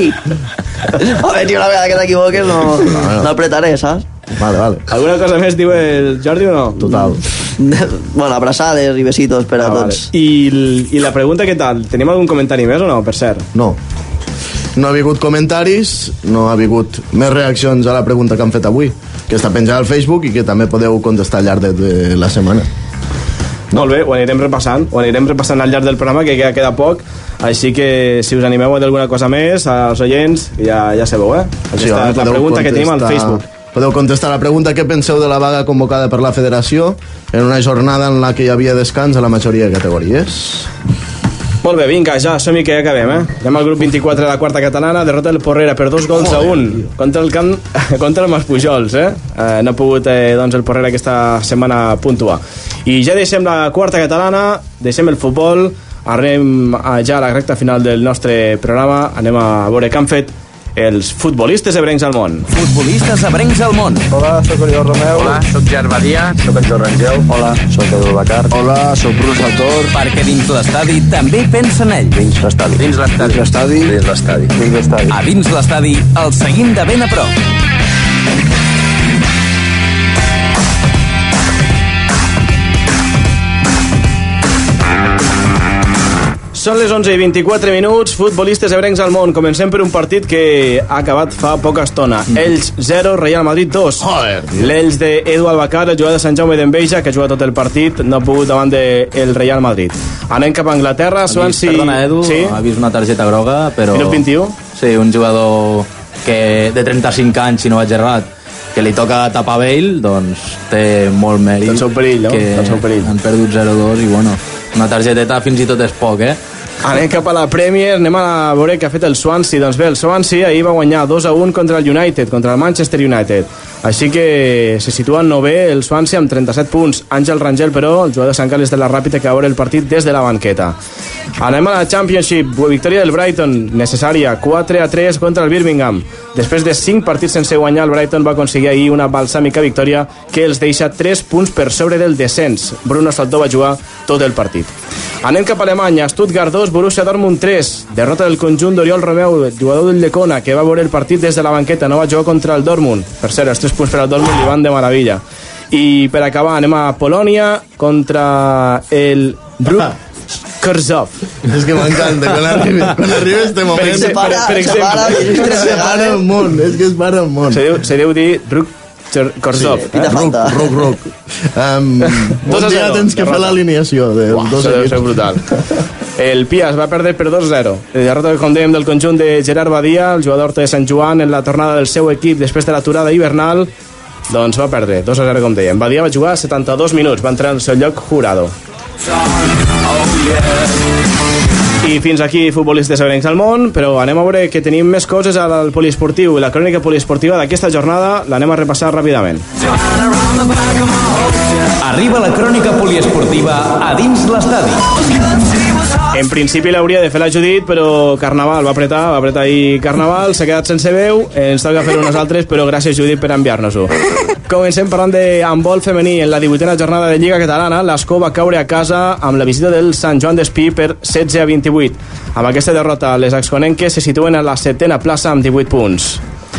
Home, si una vegada que t'equivoques no, no, no apretaré, saps? Vale, vale. Alguna cosa més diu el Jordi o no? Total. Bueno, abraçades i besitos per a ah, tots. Vale. I, I la pregunta, què tal? Tenim algun comentari més o no, per cert? No. No ha hagut comentaris, no ha hagut més reaccions a la pregunta que han fet avui, que està penjada al Facebook i que també podeu contestar al llarg de, de la setmana. No. Molt bé, ho anirem repassant, ho anirem repassant al llarg del programa, que queda, queda poc, així que si us animeu a dir alguna cosa més, als oients, ja, ja sabeu, eh? Aquesta sí, és la pregunta que tenim al Facebook. Podeu contestar la pregunta: què penseu de la vaga convocada per la federació en una jornada en la que hi havia descans a la majoria de categories? Molt bé, vinga, ja, som-hi que ja acabem, eh? Anem al grup vint-i-quatre de la quarta catalana, derrota el Porrera per dos gols a un contra el camp, contra el Maspujols, eh? eh no ha pogut, eh, doncs, el Porrera aquesta setmana puntuar. I ja deixem la quarta catalana, deixem el futbol, anem a, ja a la recta final del nostre programa, anem a veure què han fet els futbolistes ebrencs al món. Futbolistes ebrencs al món. Hola, sóc Oriol Romeu. Hola, sóc Gerard Badia. Sóc en Jordi Rangel. Hola, sóc Edu Bacar. Hola, sóc Bruce Saltor. Perquè dins l'estadi també pensa en ell. Dins l'estadi. Dins l'estadi. Dins l'estadi. Dins l'estadi. Dins l'estadi. A dins l'estadi el seguim de ben a prop. Són les onze i vint-i-quatre minuts, futbolistes ebrencs al món. Comencem per un partit que ha acabat fa poca estona. Ells zero, Real Madrid dos. L'Ells d'Edu Albacar, el jugador de Sant Jaume d'Enveja, que ha jugat tot el partit, no ha pogut davant del Real Madrid. Anem cap a Anglaterra, Swansea... Perdona, Edu, sí? ha vist una targeta groga, però... Minut vint-i-u? Sí, un jugador que de trenta-cinc anys, si no vaig errat, que li toca tapar Bale, doncs té molt mèrit. Del seu perill, no? Que Del seu perill. han perdut zero dos i, bueno, una targeteta fins i tot és poc, eh? Anem cap a la Premier, anem a veure què ha fet el Swansea. Doncs bé, el Swansea ahir va guanyar dos a un contra el United, contra el Manchester United. Així que se situa en novè el Swansea amb trenta-set punts. Àngel Rangel, però, el jugador de Sant Carles de la Ràpita, que va veure el partit des de la banqueta. Anem a la Championship, victòria del Brighton, necessària, quatre a tres contra el Birmingham. Després de cinc partits sense guanyar, el Brighton va aconseguir ahir una balsàmica victòria que els deixa tres punts per sobre del descens. Bruno Saltó va jugar tot el partit. Anem cap a Alemanya, Stuttgart dos, Borussia Dortmund tres. Derrota del conjunt d'Oriol Romeu, jugador del Lecona, que va veure el partit des de la banqueta, no va jugar contra el Dortmund. Per cert, els tres punts per al Dortmund li van de meravella. I per acabar anem a Polònia contra el Bruk Korzov. És que m'encanta, quan arriba, quan arriba este moment... Per, exemple, per, per exemple, se para el món, és que es para el món. Se deu, se deu dir Bruk Korzov. Sí, eh? Ruc, ruc, ruc. Um, un dia tens que fer l'alineació dels Uau, dos això deu equips. ser brutal. El Pias va perdre per dos a zero. El derrota com dèiem del conjunt de Gerard Badia, el jugador de Sant Joan, en la tornada del seu equip després de l'aturada hivernal, doncs va perdre dos a zero, com dèiem. Badia va jugar setanta-dos minuts, va entrar en el seu lloc Jurado. I fins aquí futbolistes ebrencs al món, però anem a veure que tenim més coses al poliesportiu. La crònica poliesportiva d'aquesta jornada l'anem a repassar ràpidament. Arriba la crònica poliesportiva a dins l'estadi. En principi l'hauria de fer la Judit, però Carnaval va apretar, va apretar ahir Carnaval, s'ha quedat sense veu, ens toca fer-ho nosaltres, però gràcies Judit per enviar-nos-ho. Comencem parlant de handbol femení. En la divuitena jornada de Lliga Catalana, l'Escó va caure a casa amb la visita del Sant Joan d'Espí per setze a vint-i-vuit. Amb aquesta derrota, les exconenques se situen a la setena plaça amb divuit punts.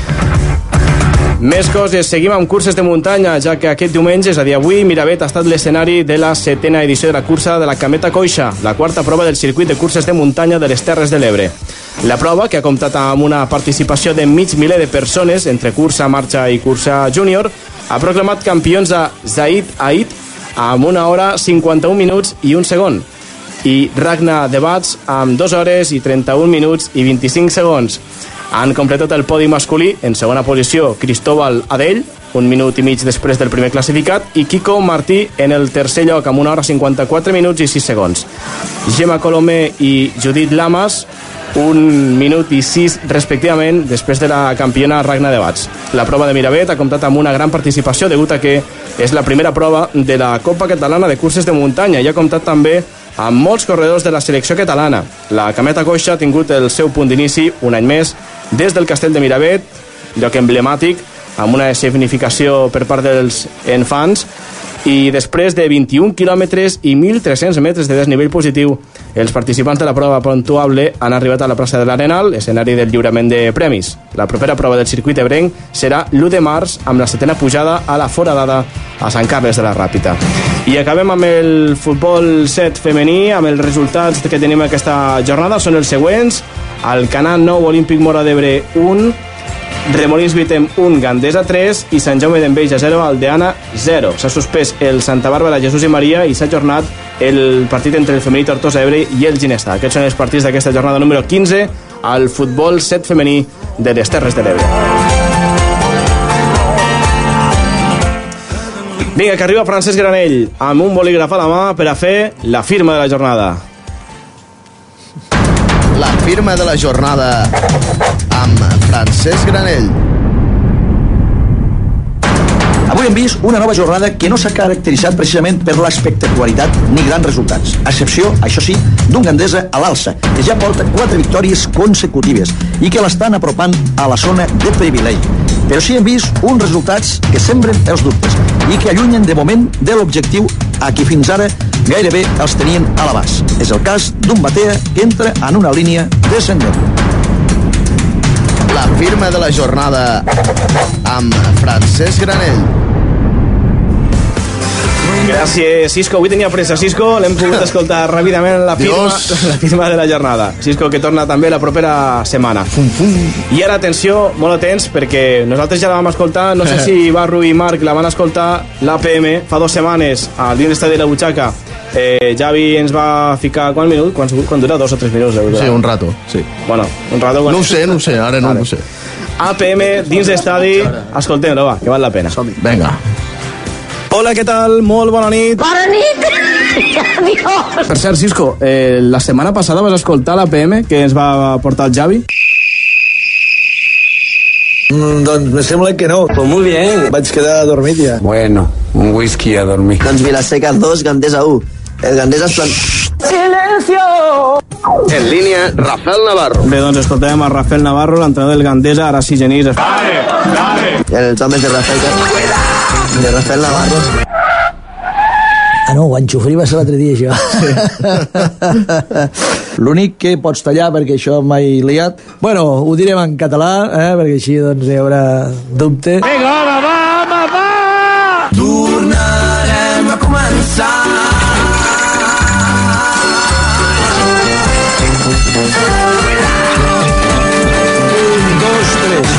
Més coses, seguim amb curses de muntanya, ja que aquest diumenge, és a dir, avui, Miravet ha estat l'escenari de la setena edició de la cursa de la Cameta Coixa, la quarta prova del circuit de curses de muntanya de les Terres de l'Ebre. La prova, que ha comptat amb una participació de mig miler de persones, entre cursa, marxa i cursa júnior, ha proclamat campions a Zaid Ait amb una hora, cinquanta-un minuts i un segon, i Ragna Debats amb dues hores i trenta-un minuts i vint-i-cinc segons. Han completat el podi masculí en segona posició Cristóbal Adell, un minut i mig després del primer classificat, i Kiko Martí en el tercer lloc amb una hora cinquanta-quatre minuts i sis segons. Gemma Colomé i Judit Lamas, un minut i sis respectivament després de la campiona Ragna Debats. La prova de Miravet ha comptat amb una gran participació degut a que és la primera prova de la Copa Catalana de Curses de Muntanya i ha comptat també amb molts corredors de la selecció catalana. La Cameta Coixa ha tingut el seu punt d'inici un any més des del Castell de Miravet, lloc emblemàtic, amb una significació per part dels infants, i després de vint-i-un quilòmetres i mil tres-cents metres de desnivell positiu, els participants de la prova puntuable han arribat a la plaça de l'Arenal, escenari del lliurament de premis. La propera prova del circuit ebrenc serà l'u de març, amb la setena pujada a la Foradada a Sant Carles de la Ràpita. I acabem amb el futbol set femení, amb els resultats que tenim aquesta jornada són els següents. Alcanar nou, Olímpic Móra d'Ebre un, Remolins Vitem un, Gandesa tres i Sant Jaume d'Enveja zero, Aldeana zero. S'ha suspès el Santa Bàrbara, Jesús i Maria i s'ha ajornat el partit entre el femení Tortosa Ebre i el Ginesta. Aquests són els partits d'aquesta jornada número quinze al futbol set femení de les Terres de l'Ebre. Vinga, que arriba Francesc Granell amb un bolígraf a la mà per a fer la firma de la jornada. La firma de la jornada amb Francesc Granell. Avui hem vist una nova jornada que no s'ha caracteritzat precisament per l'espectacularitat ni grans resultats, a excepció, això sí, d'un Gandesa a l'alça, que ja porta quatre victòries consecutives i que l'estan apropant a la zona de privilegi. Però sí hem vist uns resultats que sembren els dubtes i que allunyen de moment de l'objectiu a qui fins ara gairebé els tenien a l'abast. És el cas d'un Batea que entra en una línia descendent. La firma de la jornada amb Francesc Granell. Gràcies, Cisco. Avui tenia pressa, Cisco. L'hem pogut escoltar ràpidament la firma, la firma de la jornada. Cisco, que torna també la propera setmana. Fum, fum. I ara, atenció, molt atents, perquè nosaltres ja la vam escoltar, no sé si Barru i Marc la van escoltar, l'A P M, fa dues setmanes, al dins l'estadi de la butxaca. Eh, Javi ens va ficar... Quant minut? Quant, quant dura? Dos o tres minuts? Deu sí, un rato, sí. Bueno, un rato... Quan... No ho sé, no ho sé, ara no vale. ho sé. A P M, dins l'estadi, escoltem-lo, va, que val la pena. Vinga. Hola, què tal? Molt bona nit. Bona nit! Adiós! Per cert, Cisco, eh, la setmana passada vas escoltar l'A P M que ens va portar el Javi? Mm, doncs me sembla que no. Pues muy bien. Vaig quedar adormit ja. Bueno, un whisky a dormir. Doncs Vilaseca dos, Gandesa u. El Gandesa es plan... Silencio! En línia, Rafael Navarro. Bé, doncs escoltàvem a Rafael Navarro, l'entrenador del Gandesa, ara sí, Genís. Dale, dale! Els homes de Rafael, de Rafael Navarro. Ah, no, Guanxofrí va ser l'altre dia, això. Sí. L'únic que pots tallar, perquè això mai liat... Bueno, ho direm en català, eh, perquè així doncs hi haurà dubte. Vinga, home, va, home, va! Tornarem a començar. Un, dos, tres.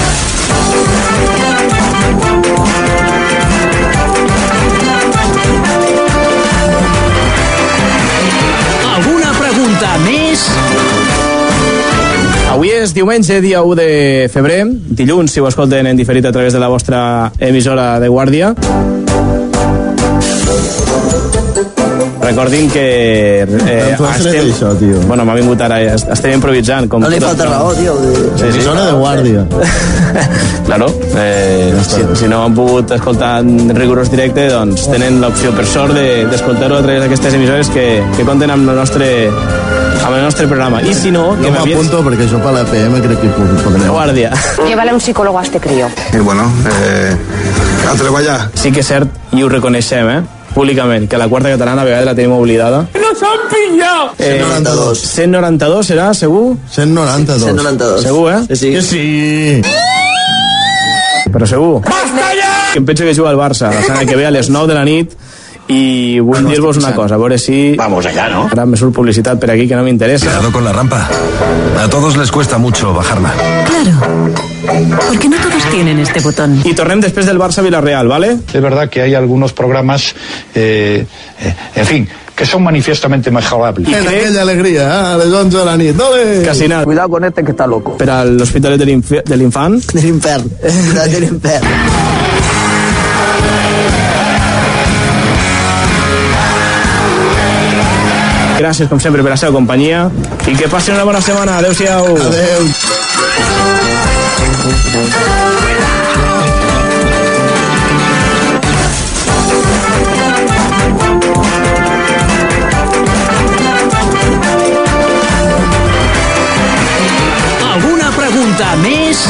Alguna pregunta més? Avui és diumenge, dia u de febrer, dilluns, si ho escolten en diferit a través de la vostra emissora de Guàrdia. Recordin que... Eh, estem... això, tio. Bueno, m'ha vingut ara, estem improvisant. Com no li falta raó, tio. Sí, sí, zona de Guàrdia. Claro, eh, si, si no han pogut escoltar en rigorós directe, doncs tenen l'opció per sort d'escoltar-ho a través d'aquestes emissores que, que compten amb el nostre amb el nostre programa. I si no... Jo m'apunto perquè jo per l'A P M crec que podré. Guàrdia. Llévale un psicólogo a este crío. I bueno, eh, a treballar. Sí que és cert, i ho reconeixem, eh? Públicament, que la quarta catalana a vegades la tenim oblidada. ¡Nos han pillado! Eh, cent noranta-dos. cent noranta-dos serà, segur? cent noranta-dos. cent noranta-dos. Segur, eh? Sí, sí. Que sí! Però segur. ¡Basta ya! Que em penso que juga al Barça la setmana que ve a les nou de la nit i vull dir-vos una cosa, a veure si... Vamos allá, ¿no? Ara me surt publicitat per aquí que no m'interessa. Cuidado con la rampa. A todos les cuesta mucho bajarla. Claro. Porque no todos tienen este botón. I tornem després del Barça-Villarreal, ¿vale? Es verdad que hay algunos programas, eh, eh, en fin, que son manifiestamente mejorables. En aquella alegria, eh? A les onze de la nit. Dole! Casi nada. Cuidado con este que está loco. Per a l'Hospitalet de l'Inf- de l'Infant. De l'infern. De l'infern. Gràcies, com sempre, per la seva companyia i que passin una bona setmana. Adéu-siau. Adéu. Alguna pregunta més?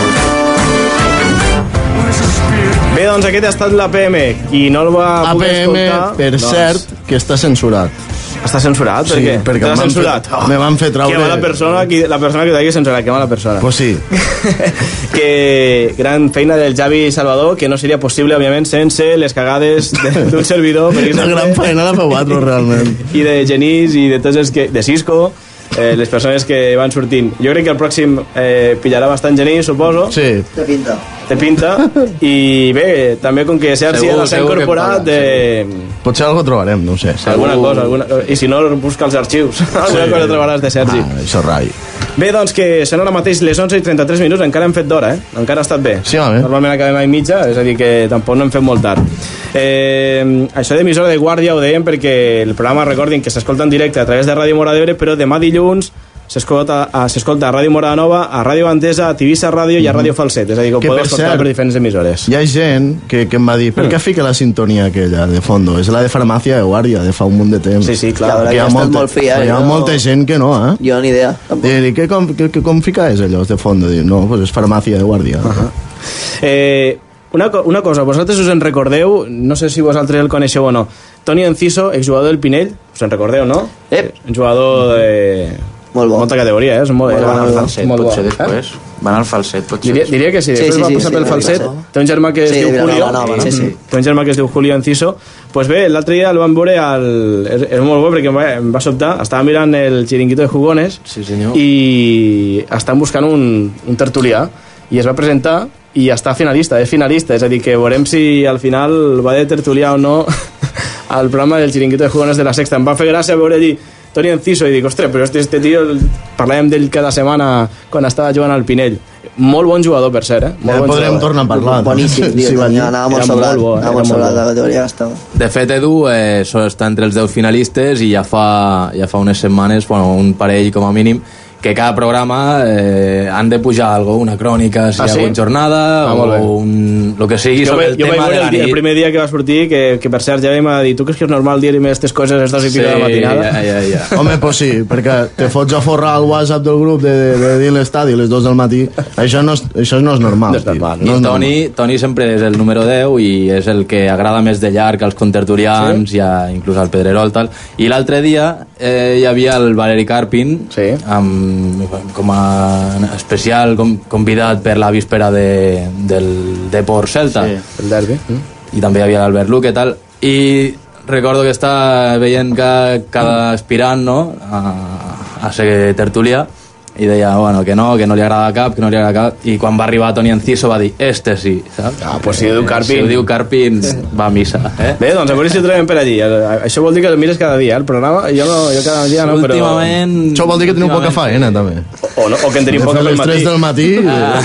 Bé, doncs aquest ha estat l'A P M. Qui no el va A poder P M, escoltar... per doncs... cert, que està censurat. Està censurat? Per Sí, què? perquè Està em van censurat? fer- me van fer traure- Que mala persona, qui, la persona que ho digui censurat, que mala persona. Pues sí. Que gran feina del Javi Salvador, que no seria possible, òbviament, sense les cagades de- d'un servidor. Per Una exemple, gran feina la feu vosaltres, realment. I de Genís i de tots els que... de Cisco, eh, les persones que van sortint. Jo crec que el pròxim eh, pillarà bastant Genís, suposo. Sí. Té pinta. Té pinta. I bé, també com que Sergi Segur, s'ha segur que incorporat paga, de... Potser algo trobarem, no ho sé. Alguna cosa, alguna... i si no, busca els arxius. Alguna cosa trobaràs de Sergi. Ah, això rai. Bé, doncs que són ara mateix les onze i trenta-tres minuts, encara hem fet d'hora, eh? Encara ha estat bé. Sí, home. Normalment acabem a mitja, és a dir, que tampoc no hem fet molt tard. Eh, això d'emissora de Guàrdia ho dèiem perquè el programa, recordin, que s'escolta en directe a través de Ràdio Mora d'Ebre, però demà dilluns s'escolta a, s'escolta a Ràdio Mora Nova, a Ràdio Bandesa, a Tivissa Ràdio i a Ràdio Falset, és a dir, que ho Que, podeu per escoltar cert, per diferents emissores. Hi ha gent que, que em va dir, per què fica la sintonia aquella de fondo? És la de Farmàcia de Guàrdia, de fa un munt de temps. Sí, sí, clar. La verdad Hi que ha, ha estat molta, molt fia, hi ha jo- molta gent que no, eh? Jo ni idea. I dic, què, com, què, què, com fica és allò de fondo? Dic, no, pues és Farmàcia de Guàrdia. Uh -huh. Eh, una, co- una cosa, vosaltres us en recordeu, no sé si vosaltres el coneixeu o no, Toni Enciso, exjugador del Pinell, us en recordeu, no? Ep. Un jugador de... Molt bo. Molta categoria, eh? És molt, Van al molt, falset, molt bo. potser Eh? després. Van al falset, potser. Diria, diria que sí, Sí, després sí, va sí, passar sí, pel sí, falset. sí. Té un germà que es Sí, diu de Julio. Vilanova, no? Sí, sí. Té un germà que es diu Julio Enciso. Pues bé, l'altre dia el van veure al... És, és molt bo perquè em va, em va sobtar. Estava mirant el Chiringuito de Jugones Sí, senyor. i estan buscant un, un tertulià i es va presentar i està finalista, és finalista, és a dir, que veurem si al final va de tertulià o no al programa del Chiringuito de Jugones de la Sexta. Em va fer gràcia veure allí Toni Enciso i dic, ostres, però este, este tio parlàvem d'ell cada setmana quan estava jugant al Pinell. Molt bon jugador, per cert, eh? Molt Ja bon podrem jugador. tornar a parlar. Boníssim, tio. Sí, va dir. Anava molt Era sobrat. molt bo, Anava era molt molt sobrat, bo. la categoria que estava. De fet, Edu eh, so- està entre els deu finalistes i ja fa, ja fa unes setmanes, bueno, un parell com a mínim, que cada programa eh, han de pujar algo, una crònica, si Ah, hi ha sí? hagut jornada Ah, molt bé. o un, lo que sigui Jo, sobre vaig- el jo vaig tema de veure la el, dia- nit. el primer dia que va sortir que, que per cert ja vam dir tu creus que és normal dir-me aquestes coses a les dos i pico de la matinada? ja, ja, ja. Home, pues sí, perquè te fots a forrar al WhatsApp del grup de, de, de dir l'estadi a les dues del matí. Això no és, això no és normal. No és normal, tio. I és Toni, Toni sempre és el número deu i és el que agrada més de llarg als contertulians, sí? I a, inclús al Pedrerol tal. I l'altre dia eh, hi havia el Valeri Carpin, sí? amb, com a especial com, convidat per la víspera de, del Depor Celta. Sí, el derbi. I també hi havia l'Albert Luque i tal. I recordo que està veient que cada aspirant, no?, a, a ser tertulià, i deia, bueno, que no, que no li agrada cap, que no li agrada cap, i quan va arribar Toni Enciso va dir, este sí, saps? Ah, pues si ho diu Carpin. Si ho diu Carpin, va a missa, eh? Bé, doncs a veure si ho trobem per allí. Això vol dir que el mires cada dia, eh, el programa. Jo, no, jo cada dia no, però... Últimament... Això vol dir que teniu poca faena, també. O, no, o que en tenim De poca fer pel les matí. tres del matí...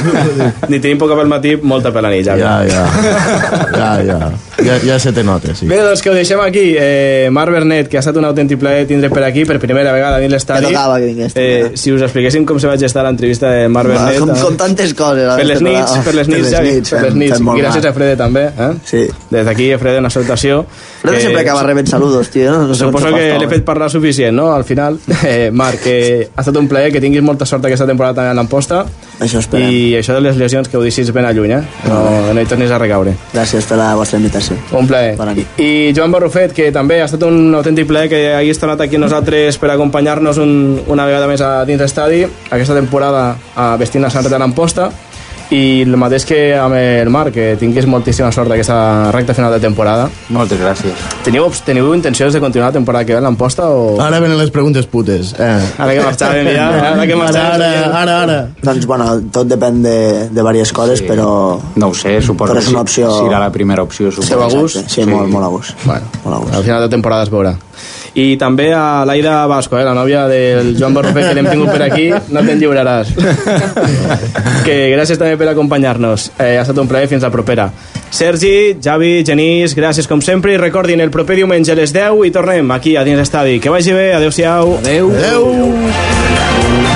Ah. Ni tenim poca pel matí, molta per la nit, ja. Ja, ja. Ja, ja. Ja, ja se te nota, sí. Bé, doncs que ho deixem aquí. Eh, Marc Bernet, que ha estat un autèntic plaer tindre per aquí per primera vegada dins l'estadi. Que tocava que vingués, Eh, si us expliquéssim com se va gestar l'entrevista de Marc Va, Bernet... com, eh? com tantes coses. Per les nits, per les nits, Javi, per les nits. I gràcies a Frede també, eh? Sí. Des d'aquí, Frede, una salutació. Frede sempre acaba rebent saludos, tio. No, no sé Suposo com se que fa, l'he fet parlar suficient, no?, al final. Eh, Marc, que ha estat un plaer, que tinguis molta sort aquesta temporada també en l'Amposta. Això esperem. I això de les lesions, que ho deixis ben a lluny, eh? No, no hi tornis a recaure. Gràcies per la vostra invitació. Un plaer. I Joan Barrufet, que també ha estat un autèntic plaer que hagués tornat aquí amb nosaltres per acompanyar-nos un, una vegada més a dins l'estadi, aquesta temporada a vestint a Sant Rita d'Amposta, i el mateix que amb el Marc, que tinguis moltíssima sort aquesta recta final de temporada. Moltes gràcies. Teniu, teniu intencions de continuar la temporada que ve a l'Amposta? O... Ara venen les preguntes putes. Eh. Ara que marxàvem ja, ara que marxàvem. Ara, ara, ara, ara. Doncs, bueno, tot depèn de, de diverses coses, sí. però... No ho sé, suposo però que és una opció... si, serà la primera opció. Suposo. Seu a gust? Sí, sí, molt, molt a gust. Bueno, molt a gust. al final de temporada es veurà. I també a l'Aida Vasco, eh, la nòvia del Joan Barrufet, que l'hem tingut per aquí, no te'n lliuraràs. Que gràcies també per acompanyar-nos. Eh, ha estat un plaer, fins la propera. Sergi, Javi, Genís, gràcies com sempre, i recordin, el proper diumenge a les deu i tornem aquí a dins l'estadi. Que vagi bé, adeu-siau. Adeu. Adeu.